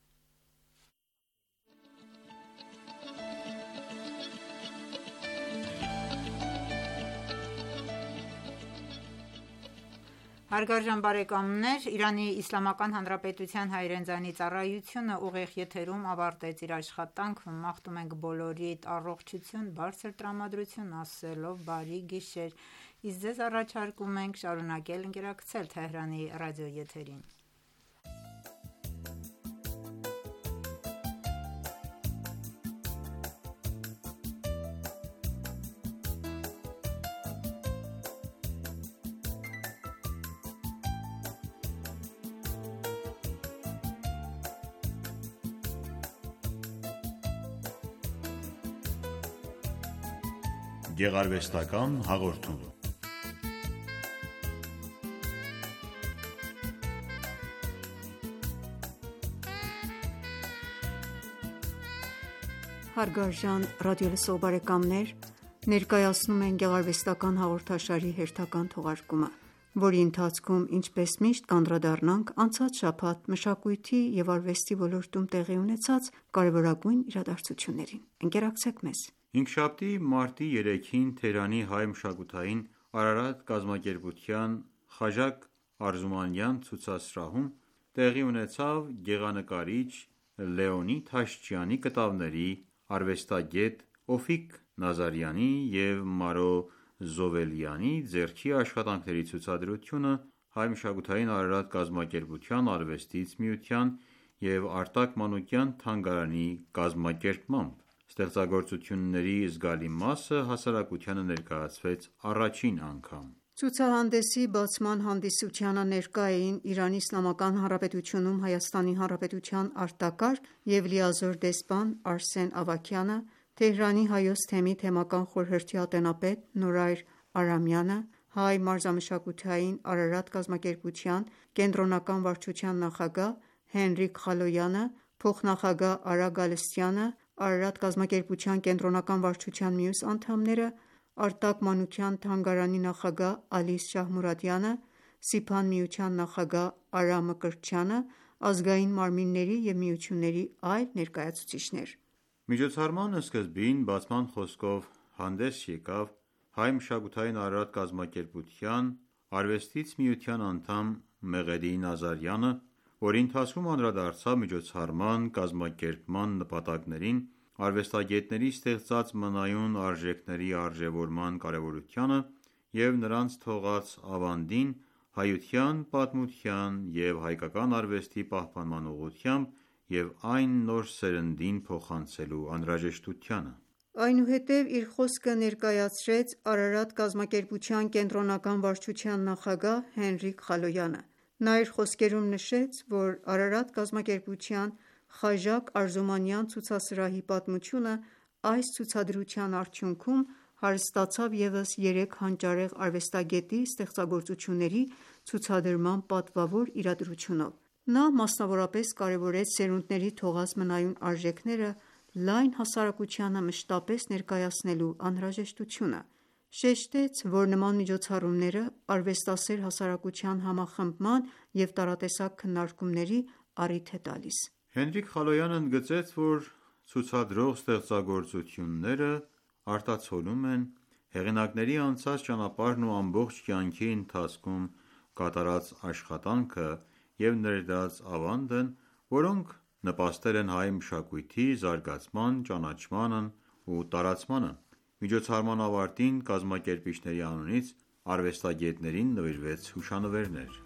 B: Հարգարժան բարեկամներ, Իրանի Իսլամական Հանրապետության հայրենի ծառայությունը ուղիղ եթերում ավարտեց իր աշխատանքը։ Մաղթում ենք բոլորիդ առողջություն, բարձր տրամադրություն, ասելով բարի գիշեր։ Իսկ ձեզ առաջարկում ենք շարունակել ընկերակցել Թեհրանի ռադիոեթերին։
D: Գեղարվեստական հաղորդում։
C: Հարգարժան ռադիոլսող բարեկամներ, ներկայացնում ենք գեղարվեստական հաղորդաշարի հերթական թողարկումը, որի ընթացքում ինչպես միշտ կանդրադառնանք անցած շաբաթ մշակույթի և արվեստի ոլորտում տեղի ունեցած կարևորագույն իրադարձություններին։ Ընկերակցեք մեզ։
D: Հինգշաբթի մարտի 3-ին Թեհրանի հայ մշակութային Արարատ կազմակերպության Խաժակ Արզումանյան ցուցասրահում տեղի ունեցավ գեղանկարիչ Լեոնիդ Հաշչյանի կտավների, արվեստագետ Օֆիկ Նազարյանի և Մարո Զովելյանի ձեռքի աշխատանքների ցուցադրությունը Հայ մշակութային Արարատ կազմակերպության Արվեստից միության և Արտակ Մանուկյան թանգարանի կազմակերպմամբ։ Ստեղծագործությունների զգալի մասը հասարակությանը ներկայացվեց առաջին անգամ։
C: Ցուցահանդեսի բացման հանդիսությանը ներկա էին Իրանի Իսլամական Հանրապետությունում Հայաստանի Հանրապետության արտակարգ և լիազոր դեսպան Արսեն Ավագյանը, Թեհրանի Հայոց թեմի թեմական խորհրդի ատենապետ Նորայր Արամյանը, Հայ մարզամշակութային Արարատ կազմակերպության կենտրոնական վարչության նախագահ Հենրիկ Խալոյանը, փոխնախագահ Արա Գալստյանը, Արարատ կազմակերպության կենտրոնական վարչության մյուս անդամները, Արտակ Մանուկյան թանգարանի նախագահ Ալիս Շահմուրադյանը, Սիփան միության նախագահ Արա Մկրտչյանը, ազգային մարմինների և միությունների այլ ներկայացուցիչներ։
D: Միջոցառման սկզբին բացման խոսքով հանդես եկավ Հայ մշակութային Արարատ կազմակերպության Արվեստից միության անդամ Մեղեդի Նազարյանը, որի ընթացքում անդրադարձավ միջոցառման կազմակերպման նպատակներին, արվեստագետների ստեղծած մնայուն արժեքների արժևորման կարևորությանը և նրանց թողած ավանդին հայության, պատմության և հայկական արվեստի պահպանման ուղղությամբ և այն նոր սերնդին փոխանցելու անհրաժեշտությանը։
C: Այնուհետև իր խոսքը ներկայացրեց Արարատ կազմակերպության կենտրոնական վարչության նախագահ Հենրիկ Խալոյանը։ Նա իր խոսքերում նշեց, որ Արարատ կազմակերպության Խաժակ Արզումանյան ցուցասրահի պատմությունը այս ցուցադրության արդյունքում հարստացավ ևս 3 հանճարեղ արվեստագետի ստեղծագործությունների ցուցադրման պատվավոր իրադրությունով։ Նա մասնավորապես կարևորեց սերունդների թողած մնայուն արժեքները լայն հասարակությանը մշտապես ներկայացնելու անհրաժեշտությունը։ Շեշտեց, որ նման միջոցառումները արվեստասեր հասարակության համախմբման և տարատեսակ քննարկումների առիթ է տալիս։
D: Հենրիկ Խալոյանը ընդգծեց, որ ցուցադրող ստեղծագործությունները արտացոլում են հեղինակների անցած ճանապարհն ու ամբողջ կյանքի ընթացքում կատարած աշխատանքը և ներդրած ավանդն որոնք նպաստել են հայ մշակույթի զարգացման, ճանաչմանն ու տարածմանը։ Միջոցառման ավարտին կազմակերպիչների անունից արվեստագետներին նվիրվեց հուշանվերներ։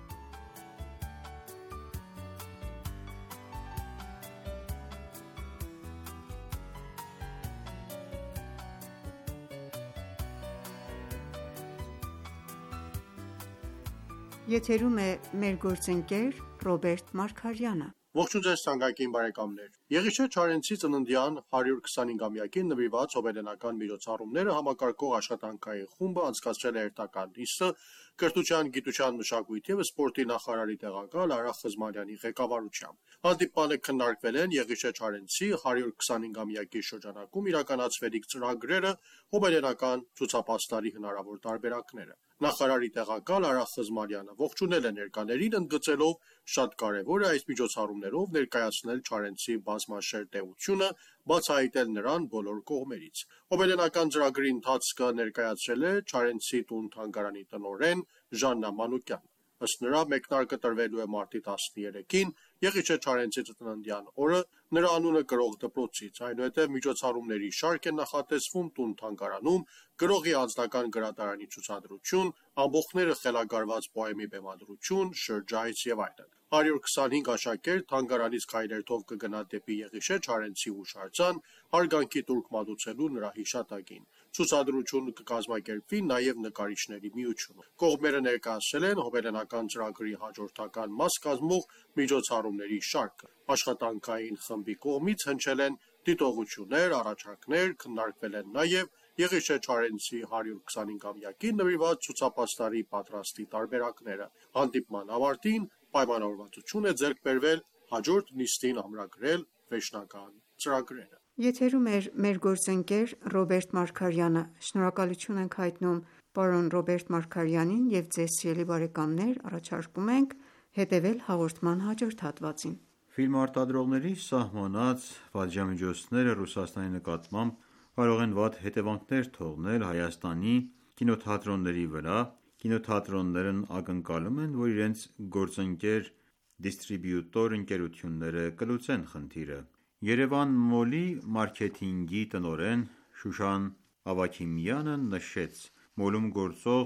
C: Եթերում է մեր գործընկեր Ռոբերտ Մարգարյանը։
E: Ողջույն ձեզ թանկագին բարեկամներ։ Եղիշե Չարենցի ծննդյան 125-ամյակին նվիրված հոբելենական միջոցառումները համակարգող աշխատանքային խումբը անցկացրել է հերթական նիստը կրթության, գիտության, մշակույթի և սպորտի նախարարի տեղակալ Արա Խզմարյանի ղեկավարությամբ։ Հանդիպմանը քննարկվել են Եղիշե Չարենցի 125-ամյակի շրջանակում իրականացվելիք ծրագրերը, հոբելենական ցուցապաստարի հնարավոր տարբերակները։ Նախարարի տեղակալ Արա Խզմարյանը ողջունել է ներկաներին, ընդգծելով շատ կարևոր է այս միջոցառումներով ներկայացնել Չարենցի բազմաշերտ էությունը, բացահայտել նրան բոլոր կողմերից։ Հոբելենական ծրագրի ընթացքը ներկայացրել է Չարենցի տուն-թանգարանի տնօրեն Ժաննա Մանուկյան։ Ըստ նրա, մեկնարկը տրվելու է մարտի 13-ին, Եղիշե Չարենցի ծննդյան օրը նրա անունը կրող դպրոցից, այնուհետև միջոցառումների շարք է նախատեսվում տուն-թանգարանում, գրողի անձնական գրադարանի ցուցադրություն, ամբոխները խելագարված պոեմի բեմադրություն, շրջայց և այլն։ 125 աշակերտ թանգարանից քայլերթով կգնա դեպի Եղիշե Չարենցի հուշարձան, հարգանքի տուրք մատուցելու նրա հիշատակին։ Ցուցադրություն կկազմակերպվի նաև նկարիչների միությունում։ Կողմերը ներկայացրել են հոբելենական ծրագրի հաջորդական մաս կազմող միջոցառումների շարքը։ Աշխատանքային խմբի կողմից հնչել են դիտողություններ, առաջարկներ, քննարկվել են նաև Եղիշե Չարենցի 125-ամյակին նվիրված ցուցապաստարի պատրաստի տարբերակները։ Հանդիպման ավարտին պայմանավորվածություն է ձեռք բերվել հաջորդ նիստին ամրագրել վերջնական ծրագրերը։
C: Եթերում է մեր գործընկեր Ռոբերտ Մարգարյանը։ Շնորհակալություն ենք հայտնում պարոն Ռոբերտ Մարգարյանին և ձեզ սիրելի բարեկամներ առաջարկում ենք հետևել հաղորդման հաջորդ հատվածին։
D: Ֆիլմարտադրողների սահմանած պատժամիջոցները Ռուսաստանի նկատմամբ կարող են վատ հետևանքներ թողնել Հայաստանի կինոթատրոնների վրա։ Կինոթատրոններն ակնկալում են, որ իրենց գործընկեր դիստրիբյուտոր ընկերությունները կլուծեն խնդիրը։ Երևան Մոլի մարքեթինգի տնօրեն Շուշան Ավագիմյանը նշեց. Մոլում գործող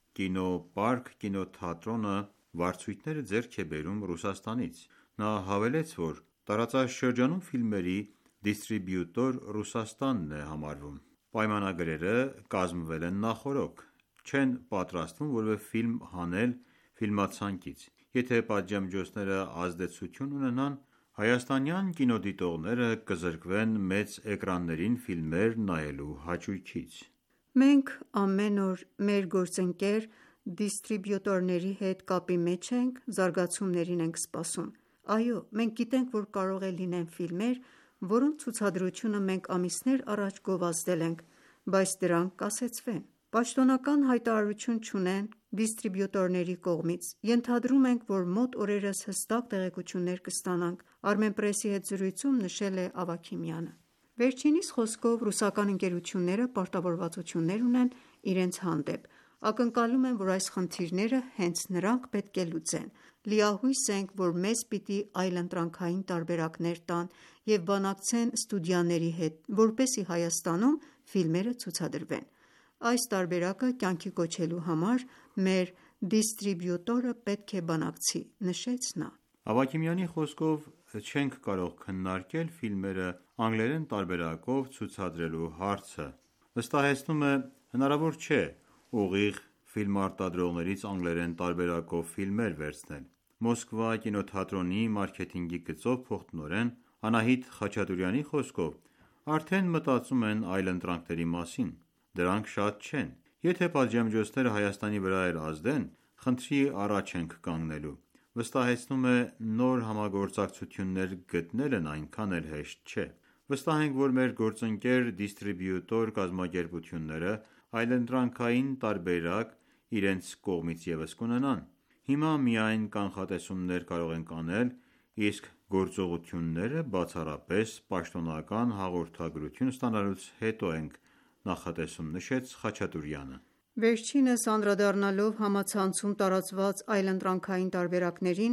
D: կինոպարկ կինոթատրոնը վարձույթները ձեռք է բերում Ռուսաստանից։ Նա հավելեց, որ տարածաշրջանում ֆիլմերի դիստրիբյուտոր Ռուսաստանն է համարվում։ Պայմանագրերը կազմվել են նախօրոք, չեն պատրաստվում որևէ ֆիլմ հանել ֆիլմացանկից։ Եթե պատժամիջոցները ազդեցություն ունենան, հայաստանյան կինոդիտողները կզրկվեն մեծ էկրաններին ֆիլմեր նայելու հաճույքից։
C: Մենք ամեն օր մեր գործընկեր դիստրիբյուտորների հետ կապի մեջ ենք, զարգացումներին ենք սպասում։ Այո, մենք գիտենք, որ կարող է լինեն ֆիլմեր, որոնց ցուցադրությունը մենք ամիսներ առաջ գովազդել ենք, բայց դրանք կասեցվեն։ Պաշտոնական հայտարարություն չունեն դիստրիբյուտորների կողմից։ Ենթադրում ենք, որ մոտ օրերս հստակ տեղեկություններ կստանանք, Armenpress-ի հետ զրույցում նշել է Ավագիմյանը։ Վերջինիս խոսքով ռուսական ընկերությունները պարտավորվածություններ ունեն իրենց հանդեպ։ Ակնկալում են, որ այս խնդիրները հենց նրանք պետք է լուծեն։ Լիահույս ենք, որ մեզ պիտի այլընտրանքային տարբերակներ տան և բանակցեն ստուդիաների հետ, որպեսզի Հայաստանում ֆիլմերը ցուցադրվեն։ Այս տարբերակը կյանքի կոչելու համար մեր դիստրիբյուտորը պետք է բանակցի, նշեց նա։
D: Ավագիմյանի խոսքով չենք կարող քննարկել ֆիլմերը անգլերեն տարբերակով ցուցադրելու հարցը։ Վստահեցնում է, հնարավոր չէ ուղիղ ֆիլմարտադրողներից անգլերեն տարբերակով ֆիլմեր վերցնել։ Մոսկվա կինոթատրոնի մարքեթինգի գծով փոխտնօրեն Անահիտ Խաչատուրյանի խոսքով արդեն մտածում են այլընտրանքների մասին։ Դրանք շատ չեն։ Եթե պատժամիջոցները Հայաստանի վրա էլ ազդեն, խնդրի առաջ ենք կանգնելու։ Վստահեցնում է, նոր համագործակցություններ գտնելն այնքան էլ հեշտ չէ։ Վստահ ենք, որ մեր գործընկեր դիստրիբյուտոր կազմակերպությունները այլընտրանքային տարբերակ իրենց կողմից ևս կունենան։ Հիմա միայն կանխատեսումներ կարող ենք անել, իսկ գործողությունները բացառապես պաշտոնական հաղորդագրություն ստանալուց հետո ենք նախատեսում, նշեց Խաչատուրյանը։
C: Վերջինս անդրադառնալով համացանցում տարածված այլընտրանքային տարբերակներին,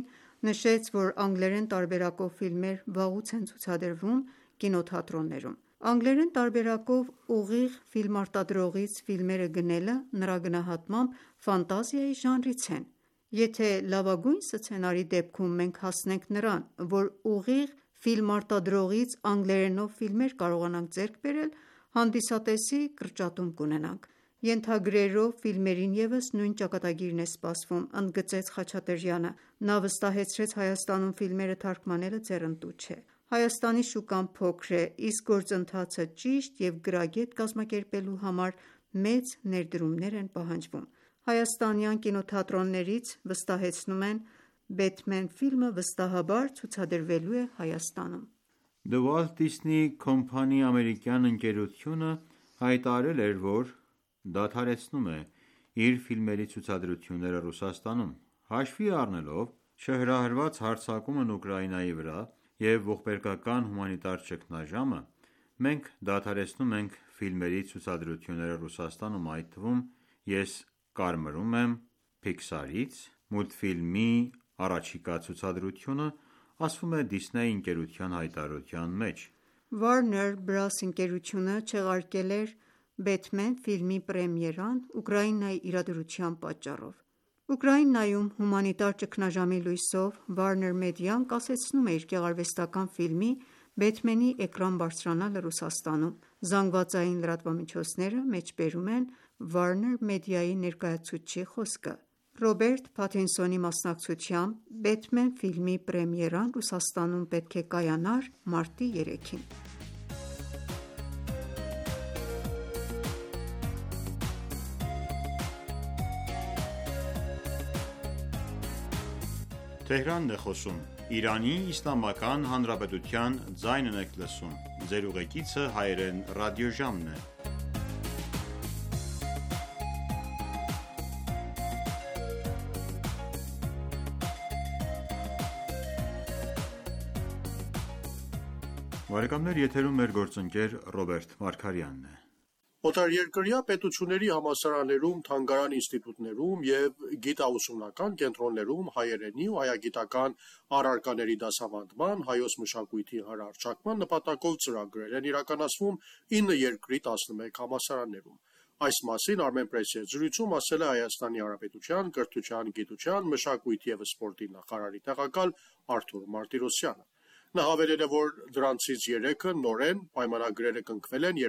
C: Նշեց, որ անգլերեն տարբերակով ֆիլմեր վաղուց են ցուցադրվում կինոթատրոններում։ Անգլերեն տարբերակով ուղիղ ֆիլմարտադրողից ֆիլմերը գնելը նրա գնահատմամբ ֆանտազիայի ժանրից են։ Եթե լավագույն սցենարի դեպքում մենք հասնենք նրան, որ ուղիղ ֆիլմարտադրողից անգլերենով ֆիլմեր կարողանանք ձեռք բերել, հանդիսատեսի կրճատում կունենանք։ Ենթագրերով ֆիլմերին ևս նույն ճակատագիրն է սպասվում, ընդգծեց Խաչատրյանը։ Նա վստահեցրեց Հայաստանում ֆիլմերը թարգմանելը ձեռընտու չէ։ Հայաստանի շուկան փոքր է, իսկ գործընթացը ճիշտ և գրագետ կազմակերպելու համար մեծ ներդրումներ են պահանջվում։ Հայաստանյան կինոթատրոններից վստահեցնում են Բեթմեն ֆիլմը վստահաբար ցուցադրվելու է Հայաստանում։
D: The Walt Disney Company ամերիկյան ընկերությունը հայտարարել էր, որ դադարեցնում է իր ֆիլմերի ցուցադրությունները Ռուսաստանում։ Հաշվի առնելով չհրահրված հարձակումն Ուկրաինայի վրա և ողբերգական հումանիտար ճգնաժամը, մենք դադարեցնում ենք ֆիլմերի ցուցադրությունները Ռուսաստանում, այդ թվում ես կարմրում եմ Pixar-ից մուլտֆիլմի առաջիկա ցուցադրությունը, ասվում է Disney ընկերության հայտարարության մեջ։
C: Warner Bros. Ընկերությունը չեղարկել էր Բեթմեն ֆիլմի պրեմիերան Ուկրաինայի իրադրության պատճառով։ Ուկրաինայում հումանիտար ճգնաժամի լույսով Warner Media-ն կասեցնում է իր գեղարվեստական ֆիլմի Բեթմենի էկրան բարձրանալը Ռուսաստանում։ Զանգվածային լրատվամիջոցները մեջբերում են Warner Media-ի ներկայացուցչի խոսքը։ Ռոբերտ Փաթինսոնի մասնակցությամբ Բեթմեն ֆիլմի պրեմիերան Ռուսաստանում պետք է կայանար մարտի 3-ին։
D: Բարեկամներ, եթերում մեր գործընկեր Ռոբերտ Մարգարյանն է։
E: Օտարերկրյա պետությունների համալսարաններում, թանգարան ինստիտուտներում և գիտաուսումնական կենտրոններում հայերենի ու հայագիտական առարկաների դասավանդման, հայոց մշակույթի հեռարձակման նպատակով ծրագրեր են իրականացվում 9 երկրի 11 համալսարաններում։ Այս մասին Armenpress-ի հետ զրույցում ասել է Հայաստանի Հանրապետության կրթության, գիտության, մշակույթի և սպորտի նախարարի տեղակալ Արթուր Մարտիրոսյանը։ Նա հավելել է, որ դրանցից 3-ը նորեն պայմանագրերը կնքվել են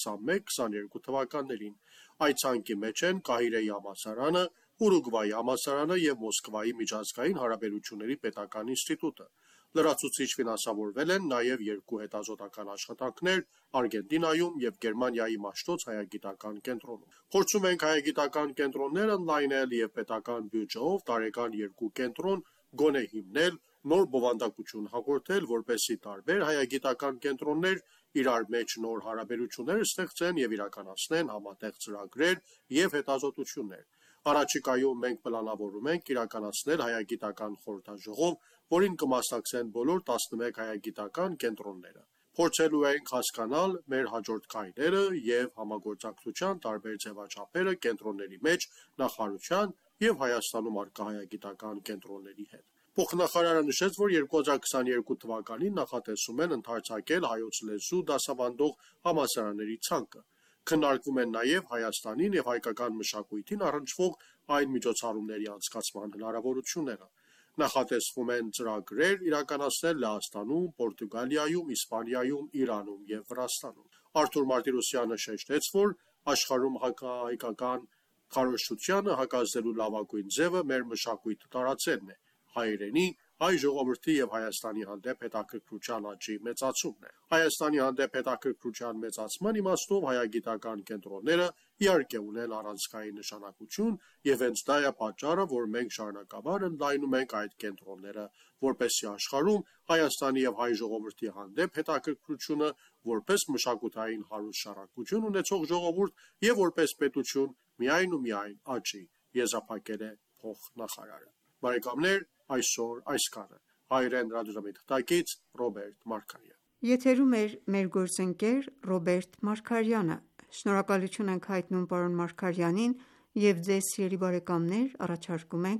E: 2021-22 թվականներին։ Այդ ցանկի մեջ են Կահիրեի համալսարանը, Ուրուգվայի համալսարանը և Մոսկվայի միջազգային հարաբերությունների պետական ինստիտուտը։ Լրացուցիչ ֆինանսավորվել են նաև 2 հետազոտական աշխատանքներ Արգենտինայում և Գերմանիայի Մաշտոց հայագիտական կենտրոնում։ Փորձում ենք հայագիտական կենտրոնները ընդլայնել և պետական բյուջեով տարեկան 2 կենտրոն գոնե հիմնել, նոր բովանդակություն հաղորդել, որպեսզի տարբեր հայագիտական կենտրոններ իրար մեջ նոր հարաբերություններ ստեղծեն և իրականացնեն համատեղ ծրագրեր և հետազոտություններ։ Առաջիկայում մենք պլանավորում ենք իրականացնել հայագիտական խորհրդաժողով, որին կմասնակցեն բոլոր 11 հայագիտական կենտրոնները։ Փորձելու ենք հասկանալ մեր հաջորդ քայլերը և համագործակցության տարբեր ձևաչափերը կենտրոնների մեջ նախարարության և Հայաստանում առկա հայագիտական կենտրոնների հետ։ Փոխնախարարը նշեց, որ 2022 թվականին նախատեսում են ընդարձակել հայոց լեզու դասավանդող համալսարանների ցանկը։ Քննարկվում են նաև Հայաստանին և հայկական մշակույթին առնչվող այլ միջոցառումների անցկացման հնարավորությունները։ Նախատեսվում են ծրագրեր իրականացնել Լեհաստանում, Պորտուգալիայում, Իսպանիայում, Իրանում և Վրաստանում։ Արթուր Մարտիրոսյանը շեշտեց, որ աշխարհում հայկական քարոզչությանը հակազդելու լավագույն ձևը մեր մշակույթը տարածելն է, հայերենի, հայ ժողովրդի և Հայաստանի հանդեպ հետաքրքրության աճի մեծացումն է։ Հայաստանի հանդեպ հետաքրքրության մեծացման իմաստով հայագիտական կենտրոնները իհարկե ունեն առանցքային նշանակություն և հենց դա է պատճառը, որ մենք շարունակաբար ընդլայնում ենք այդ կենտրոնները, որպեսզի աշխարհում Հայաստանի և հայ ժողովրդի հանդեպ հետաքրքրությունը որպես մշակութային հարուստ շարակություն ունեցող ժողովուրդ և որպես պետություն միայն ու միայն աճի, եզրափակել է փոխնախարարը։ Բարեկամներ, այսօր այսքանը։ Հայրեն ռադիոժամի թղթակից Ռոբերտ Մարգարյան։
C: Եթերում էր մեր գործընկեր Ռոբերտ Մարգարյանը։ Շնորհակալություն ենք հայտնում պարոն Մարգարյանին և ձեզ սիրելի բարեկամներ առաջարկում ենք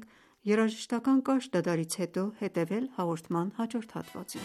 C: Երաժշտական կարճ դադարից հետո հետևել հաղորդման հաջորդ հատվածին։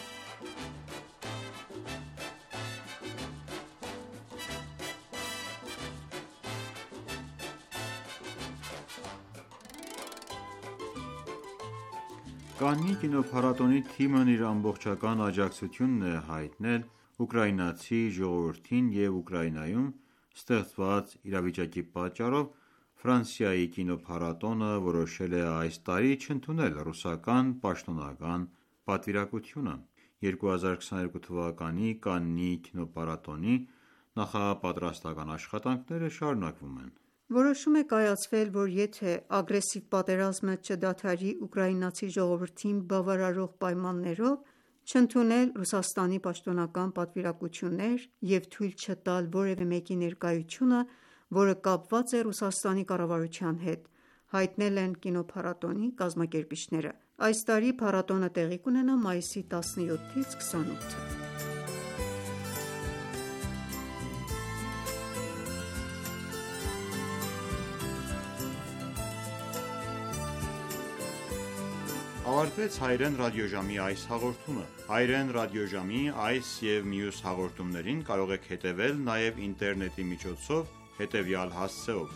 D: Կաննի կինոփառատոնի թիմն իր ամբողջական աջակցությունն է հայտնել ուկրաինացի ժողովրդին և Ուկրաինայում ստեղծված իրավիճակի պատճառով Ֆրանսիայի կինոփառատոնը որոշել է այս տարի չընդունել ռուսական պաշտոնական պատվիրակությունը։ 2022 թվականի Կաննի կինոփառատոնի նախապատրաստական աշխատանքները շարունակվում են։
C: Որոշում է կայացվել, որ եթե ագրեսիվ պատերազմը չդադարի ուկրաինացի ժողովրդին բավարարող պայմաններով, չընդունել Ռուսաստանի պաշտոնական պատվիրակություններ և թույլ չտալ որևէ մեկի ներկայությունը, որը կապված է Ռուսաստանի կառավարության հետ, հայտնել են կինոփառատոնի կազմակերպիչները։ Այս տարի փառատոնը տեղի կունենա մայիսի 17-ից 28-ը։
D: Ավարտվեց հայրեն ռադիոժամի այս հաղորդումը։ Հայրեն ռադիոժամի այս և մյուս հաղորդումներին կարող եք հետևել նաև ինտերնետի միջոցով հետևյալ հասցեով՝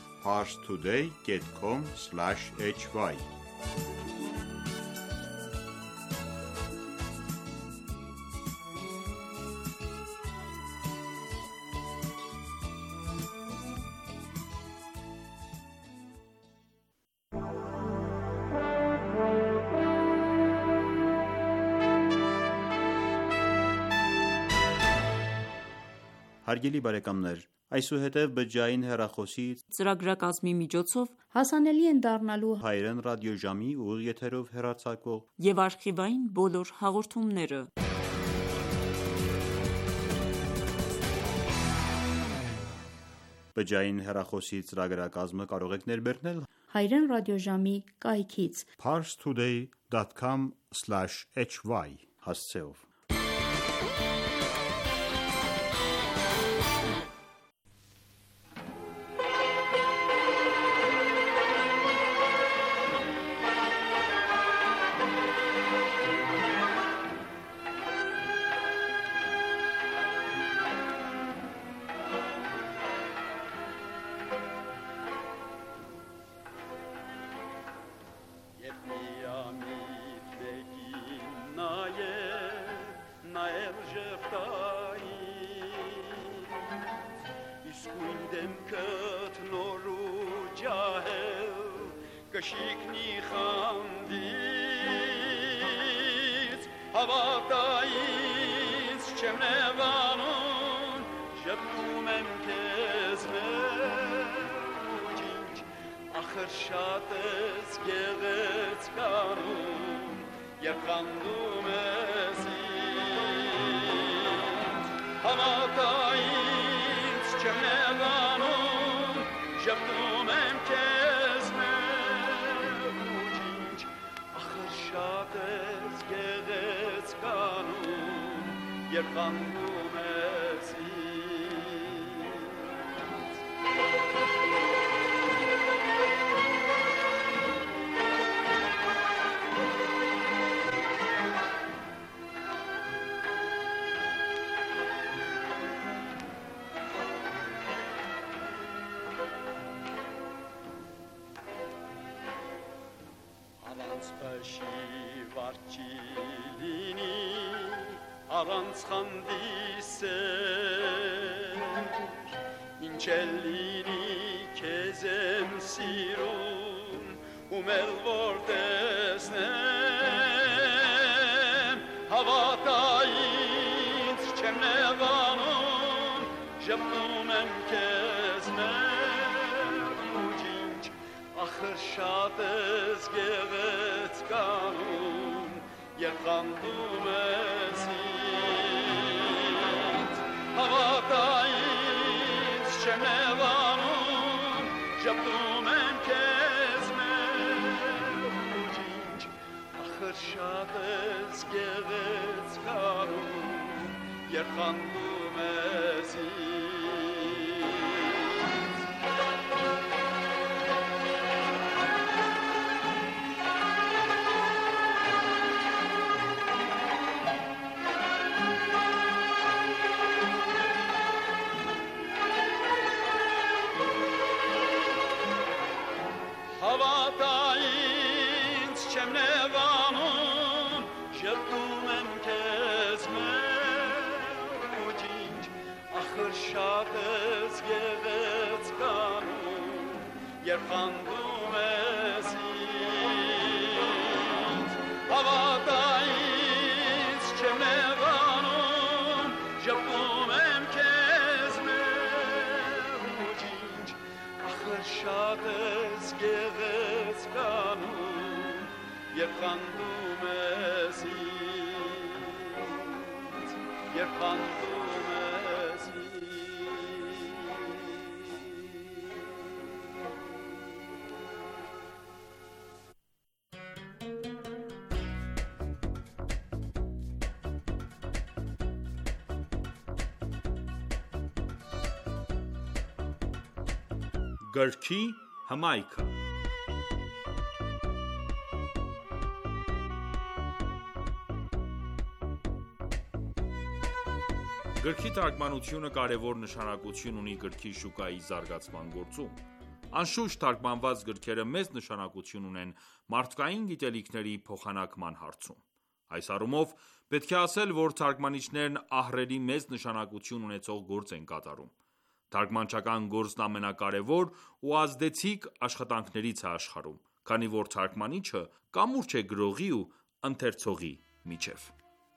D: parstoday.com/hy Հարգելի բարեկամներ, այսուհետև բջջային հեռախոսի
F: ծրագրակազմի միջոցով հասանելի են դառնալու
D: հայրեն ռադիոժամի ուղիղ եթերով հեռարձակվող
F: և արխիվային բոլոր հաղորդումները։
D: Բջջային հեռախոսի ծրագրակազմը կարող եք ներբեռնել
F: հայրեն ռադիոժամի կայքից
D: parstoday.com/hy հասցեով։
G: Կշիկնի խանդից հավատայից չեմ նեղանում շպնում եմ քեզ մեջինչ ախր շատ ես գեղեցկանում և խանդում ես ինձ հավատայից չեմ նեղանում շպնում եմ քեզ Երբ խանդում ես Առանց փշի վարչի լինի Առանց խանդիսեր Ինչ էլ լինի քեզ եմ սիրում Ում էլ որ տեսնեմ Հավատա ինձ չեմ նեղանում Ժպտում եմ քեզ մերուջինչ Ախր շատ ես գեղեցկանում Երբ խանդում ես Հավատա ինձ չեմ նեղանում Ժպտում եմ քեզ մերուջինչ Ախր շատ ես գեղեցկանում Երբ խանդում ես ինձ եմ քեզ մերուջինչ ախր շատ ես գեղեցկանում երբ խանդում ես ինձ հավատա ինձ չեմ նեղանում ժպտում եմ քեզ մերուջինչ ախր շատ ես գեղեցկանում երբ խանդում ես ինձ երբ խանդում ես
A: Գրքի հմայքը Գրքի թարգմանությունը կարևոր նշանակություն ունի գրքի շուկայի զարգացման գործում։ Անշուշտ թարգմանված գրքերը մեծ նշանակություն ունեն մարդկային գիտելիքների փոխանակման հարցում։ Այս առումով պետք է ասել, որ թարգմանիչներն ահռելի մեծ նշանակություն ունեցող գործ են կատարում։ Թարգմանչական գործն ամենակարևոր ու ազդեցիկ աշխատանքներից է աշխարհում, քանի որ թարգմանիչը կամուրջ է գրողի ու ընթերցողի միջև։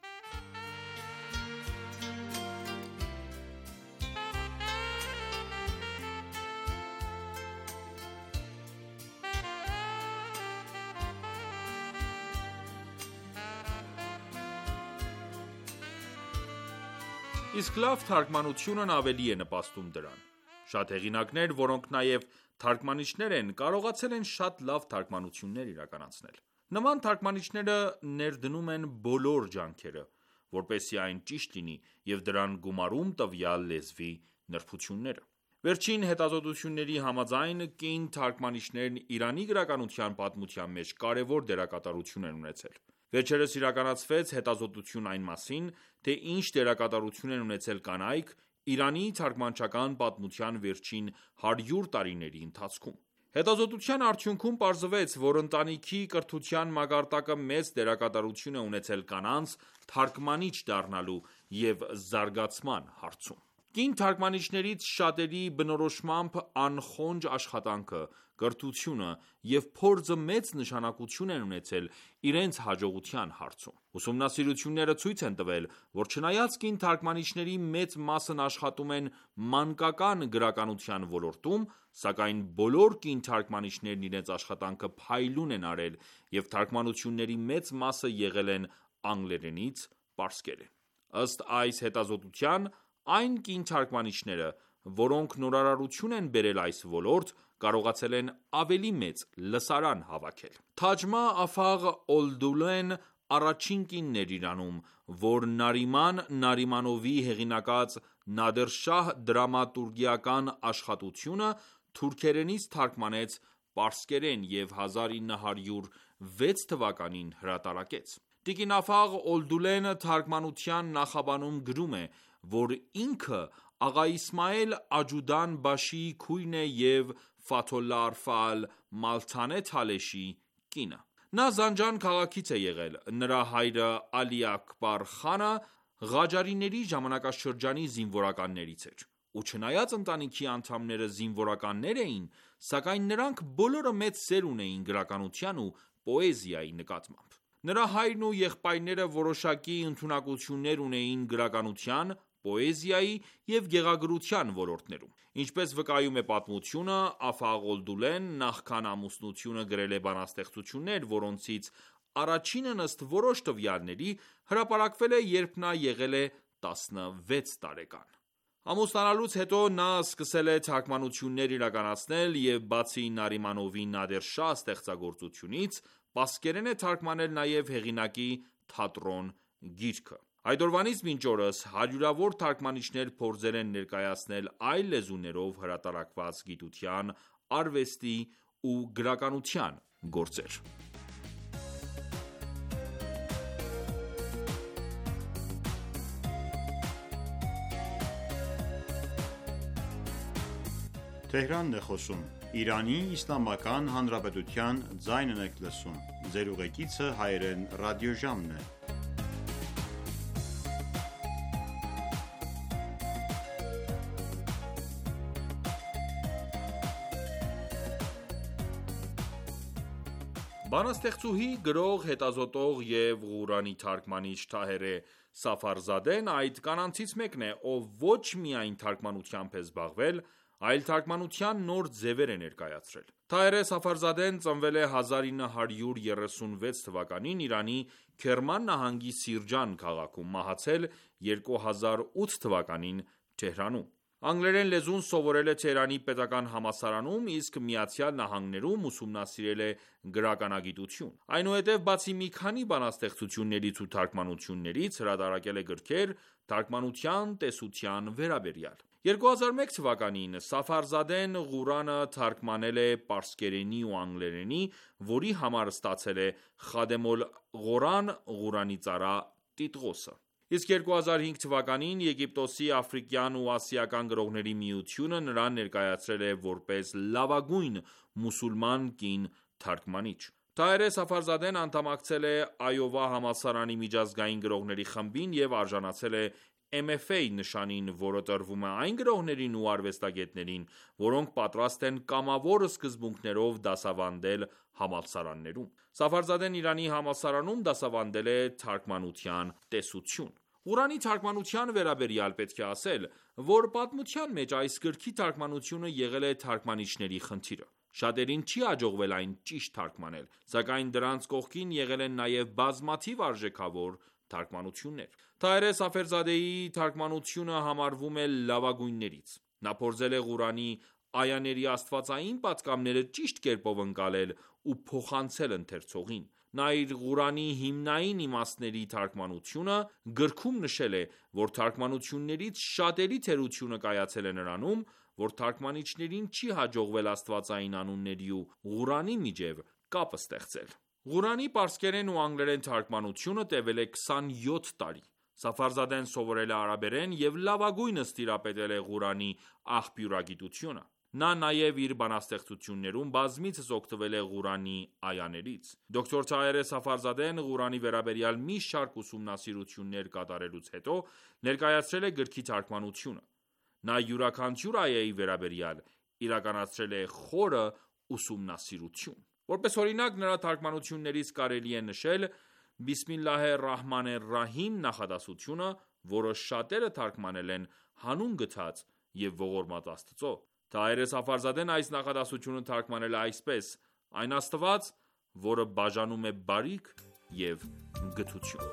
A: Իսկ լավ թարգմանությունն ավելի է նպաստում դրան։ Շատ հեղինակներ, որոնք նաև թարգմանիչներ են, կարողացել են շատ լավ թարգմանություններ իրականացնել։ Նման թարգմանիչները ներդնում են բոլոր ջանքերը, որպեսզի այն ճիշտ լինի և դրան գումարում տվյալ լեզվի նրբությունները։ Վերջին հետազոտությունների համաձայն կին թարգմանիչներն Իրանի գրականության պատմության մեջ կարևոր դերակատարություն են ունեցել։ Վերջերս իրականացվեց հետազոտություն այն մասին, թե ինչ դերակատարություն են ունեցել կանայք Իրանի թարգմանչական պատմության վերջին 100 տարիների ընթացքում։ Հետազոտության արդյունքում պարզվեց, որ ընտանիքի կրթության մակարդակը մեծ դերակատարություն է ունեցել կանանց թարգմանիչ դառնալու և զարգացման հարցում։ Կին թարգմանիչներից շատերի բնորոշմամբ անխոնջ աշխատանքը, կրթությունը և փորձը մեծ նշանակություն են ունեցել իրենց հաջողության հարցում։ Ուսումնասիրությունները ցույց են տվել, որ չնայած կին թարգմանիչների մեծ մասն աշխատում են մանկական գրականության ոլորտում, սակայն բոլոր կին թարգմանիչներն իրենց աշխատանքը փայլուն են արել և թարգմանությունների մեծ մասը եղել են անգլերենից պարսկերեն։ Ըստ այս հետազոտության, այն կին թարգմանիչները, որոնք նորարարություն են բերել այս ոլորտ, կարողացել են ավելի մեծ լսարան հավաքել։ Թաջմա Աֆաղ Օլդուլեն առաջին կինն էր Իրանում, որ Նարիման Նարիմանովի հեղինակած Նադեր Շահ դրամատուրգիական աշխատությունը թուրքերենից թարգմանեց պարսկերեն և 1906 թվականին հրատարակեց։ Տիկին Աֆաղ Օլդուլեն թարգմանության նախաբանում գրում է, որ ինքը աղա Իսմայել Աջուդան Բաշիի քույրն է և Ֆաթոլլա Արֆալ Մալթանե Թալեշի կինը։ Նա Զանջան քաղաքից է եղել։ Նրա հայրը Ալի Աքբար խանը Ղաջարիների ժամանակաշրջանի զինվորականներից էր, ու չնայած ընտանիքի անդամները զինվորականներ էին, սակայն նրանք բոլորը մեծ սեր ունեին գրականության ու պոեզիայի նկատմամբ։ Նրա հայրն ու եղբայրները որոշակի ընդունակություններ ունեին գրականության, պոեզիայի և գեղագրության ոլորտներում։ Ինչպես վկայում է պատմությունը, Աֆաղ Օլդուլեն նախքան ամուսնությունը գրել է բանաստեղծություններ, որոնցից առաջինն ըստ որոշ տվյալների հրապարակվել է, երբ նա եղել է 16 տարեկան։ Ամուսնանալուց հետո նա սկսել է թարգմանություններ իրականացնել և բացի Նարիմանովի Նադեր Շահ ստեղծագործությունից, պարսկերեն է թարգմանել նաև հեղինակի «Թատրոն» գիրքը։ Այդ օրվանից մինչ օրս հարյուրավոր թարգմանիչներ փորձել են ներկայացնել այլ լեզուներով հրատարակված գիտության, արվեստի ու գրականության գործեր։ Բանաստեղծուհի, գրող, հետազոտող և Ղուրանի թարգմանիչ Թահերե Սաֆարզադեն այդ կանանցից մեկն է, ով ոչ միայն թարգմանությամբ է զբաղվել, այլ թարգմանության նոր ձևեր է ներկայացրել։ Թահերե Սաֆարզադեն ծնվել է 1936 թվականին Իրանի Քերման նահանգի Սիրջան քաղաքում, մահացել 2008 թվականին Թեհրանում։ Անգլերեն լեզուն սովորել է Թեհրանի պետական համալսարանում, իսկ ԱՄՆ-ում ուսումնասիրել է գրականագիտություն։ Այնուհետև բացի մի քանի բանաստեղծություններից ու թարգմանություններից, հրատարակել է գրքեր թարգմանության տեսության վերաբերյալ։ 2001 թվականին Սաֆարզադեն Ղուրանը թարգմանել է պարսկերենի ու անգլերենի, որի համար ստացել է Խադեմ ալ-Ղորան Ղուրանի ծառա տիտղոսը։ Իսկ 2005 թվականին Եգիպտոսի աֆրիկյան ու ասիական գրողների միությունը նրան ներկայացրել է որպես լավագույն մուսուլման կին թարգմանիչ։ Թահերե Սաֆարզադեն անդամակցել է Այովա համալսարանի միջազգային գրողների խմբին և արժանացել է MFA նշանին, որը տրվում է այն գրողներին ու արվեստագետներին, որոնք պատրաստ են կամավոր սկզբունքներով դասավանդել համալսարաններում։ Սաֆարզադեն Իրանի համալսարանում դասավանդել է թարգմանության տեսություն։ Ղուրանի թարգմանության վերաբերյալ պետք է ասել, որ պատմության մեջ այս գրքի թարգմանությունը եղել է թարգմանիչների խնդիրը։ Շատերին չի հաջողվել այն ճիշտ թարգմանել, սակայն դրանց կողքին եղել են նաև բազմաթիվ արժեքավոր թարգմանություններ։ Թահերե Սաֆարզադեի թարգմանությունը համարվում է լավագույններից։ Նա փորձել է Ղուրանի այաների աստվածային պատգամները ճիշտ կերպով ընկալել ու փոխանցել ընթերցողին։ Նա իր Ղուրանի հիմնային իմաստների թարգմանությունը գրքում նշել է, որ թարգմանություններից շատերի թերությունը կայացել է նրանում, որ թարգմանիչներին չի հաջողվել աստվածային անունների ու Ղուրանի միջև կապ ստեղծել։ Ղուրանի պարսկերեն ու անգլերեն թարգմանությունը տևել է 27 տարի։ Սաֆարզադեն սովորել է արաբերեն և լավագույնս տիրապետել է Ղուրանի աղբյուրագիտությունը։ Նա նաև իր բանաստեղծություններում բազմիցս օգտվել է Ղուրանի այաներից։ Դոկտոր Թահերե Սաֆարզադեն Ղուրանի վերաբերյալ մի շարք ուսումնասիրություններ կատարելուց հետո ներկայացրել է գրքի թարգմանությունը։ Նա յուրաքանչյուր այայի վերաբերյալ իրականացրել է խորը ուսումնասիրություն։ Որպես օրինակ, նրա թարգմանություններից կարելի է նշել «Բիսմիլլահե ռահմանե ռահիմ» նախադասությունը, որը շատերը թարգմանել են «հանուն գթած և ողորմած Աստծո»։ Թահերե Սաֆարզադեն այս նախադասությունը թարգմանել է այսպես. «Այն Աստված, որը բաժանում է բարիք և գթություն»։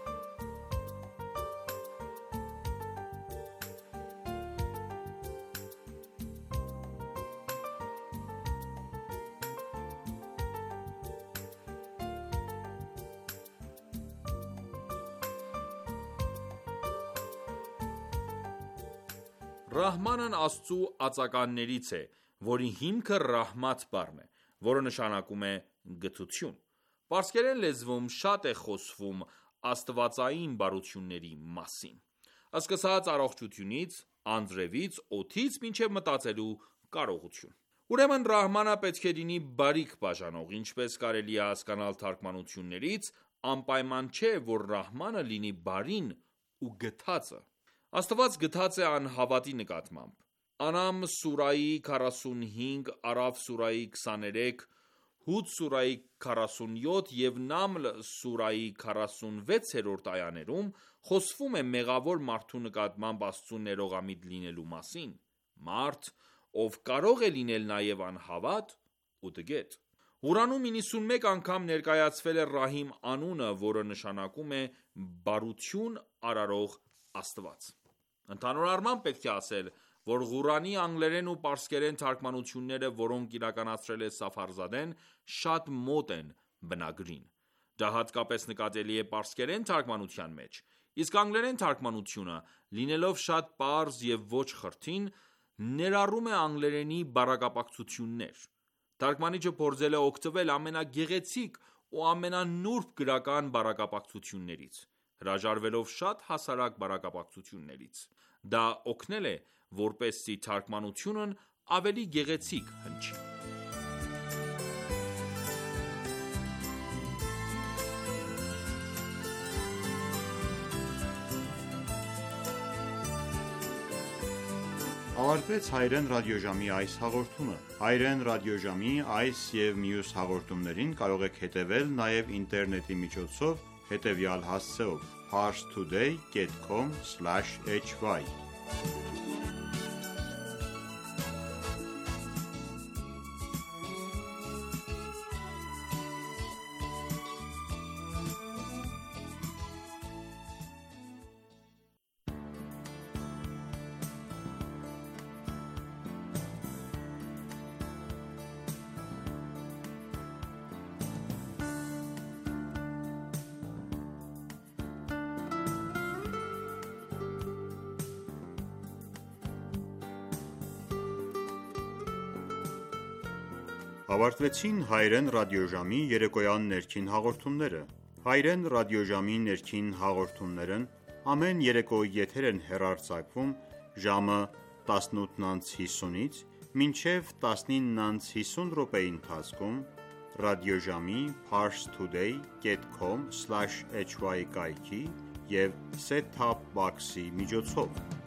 A: Ռահմանն Աստծու ածականներից է, որի հիմքը Ռահմաթ բառն է, որը նշանակում է գթություն։ Պարսկերեն լեզվում շատ է խոսվում աստվածային բարությունների մասին, սկսած առողջությունից, անձրևից, օդից մինչև մտածելու կարողություն։ Ուրեմն Ռահմանը պետք է լինի բարիք բաժանող, ինչպես կարելի է հասկանալ թարգմանություններից, անպայման չէ, որ Ռահմանը լինի բարին ու գթածը։ Աստված գթած է անհավատի նկատմամբ։ Անամ սուրայի 45, Արաֆ սուրայի 23, Հուդ սուրայի 47 և Նամլ սուրայի 46-րդ այաներում խոսվում է մեղավոր մարդու նկատմամբ Աստծու ներողամիտ լինելու մասին։ Մարդ, ով կարող է լինել նաև անհավատ ու տգետ։ Ղուրանում 91 անգամ ներկայացվել է Ռահիմ անունը, որը նշանակում է բարություն արարող Աստված։ Ընդհանուր առմամբ պետք է ասել, որ Ղուրանի անգլերեն ու պարսկերեն թարգմանությունները, որոնք իրականացրել է Սաֆարզադեն, շատ մոտ են բնագրին։ Դա հատկապես նկատելի է պարսկերեն թարգմանության մեջ, իսկ անգլերեն թարգմանությունը, լինելով շատ պարզ և ոչ խրթին, ներառում է անգլերենի բառակապակցություններ։ Թարգմանիչը փորձել է օգտվել ամենագեղեցիկ ու ամենանուրբ գրական բառակապակցություններից, հրաժարվելով շատ հասարակ բառակապակցություններից։ Դա օգնել է, որպեսզի թարգմանությունն ավելի գեղեցիկ հնչի։
D: Ավարտվեց հայրեն ռադիոժամի այս հաղորդումը։ Հայրեն ռադիոժամի այս և մյուս հաղորդումներին կարող եք հետևել նաև ինտերնետի միջոցով հետևյալ հասցեով՝ parstoday.com/hy Ավարտվեցին հայրեն ռադիոժամի երեկոյան ներքին հաղորդումները։ Հայրեն ռադիոժամի ներքին հաղորդումներն ամեն երեկո եթեր են հեռարձակվում ժամը 18:50-ից մինչև 19:50 րոպեի ընթացքում ռադիոժամի parstoday.com/hy կայքի և set-top box-ի միջոցով։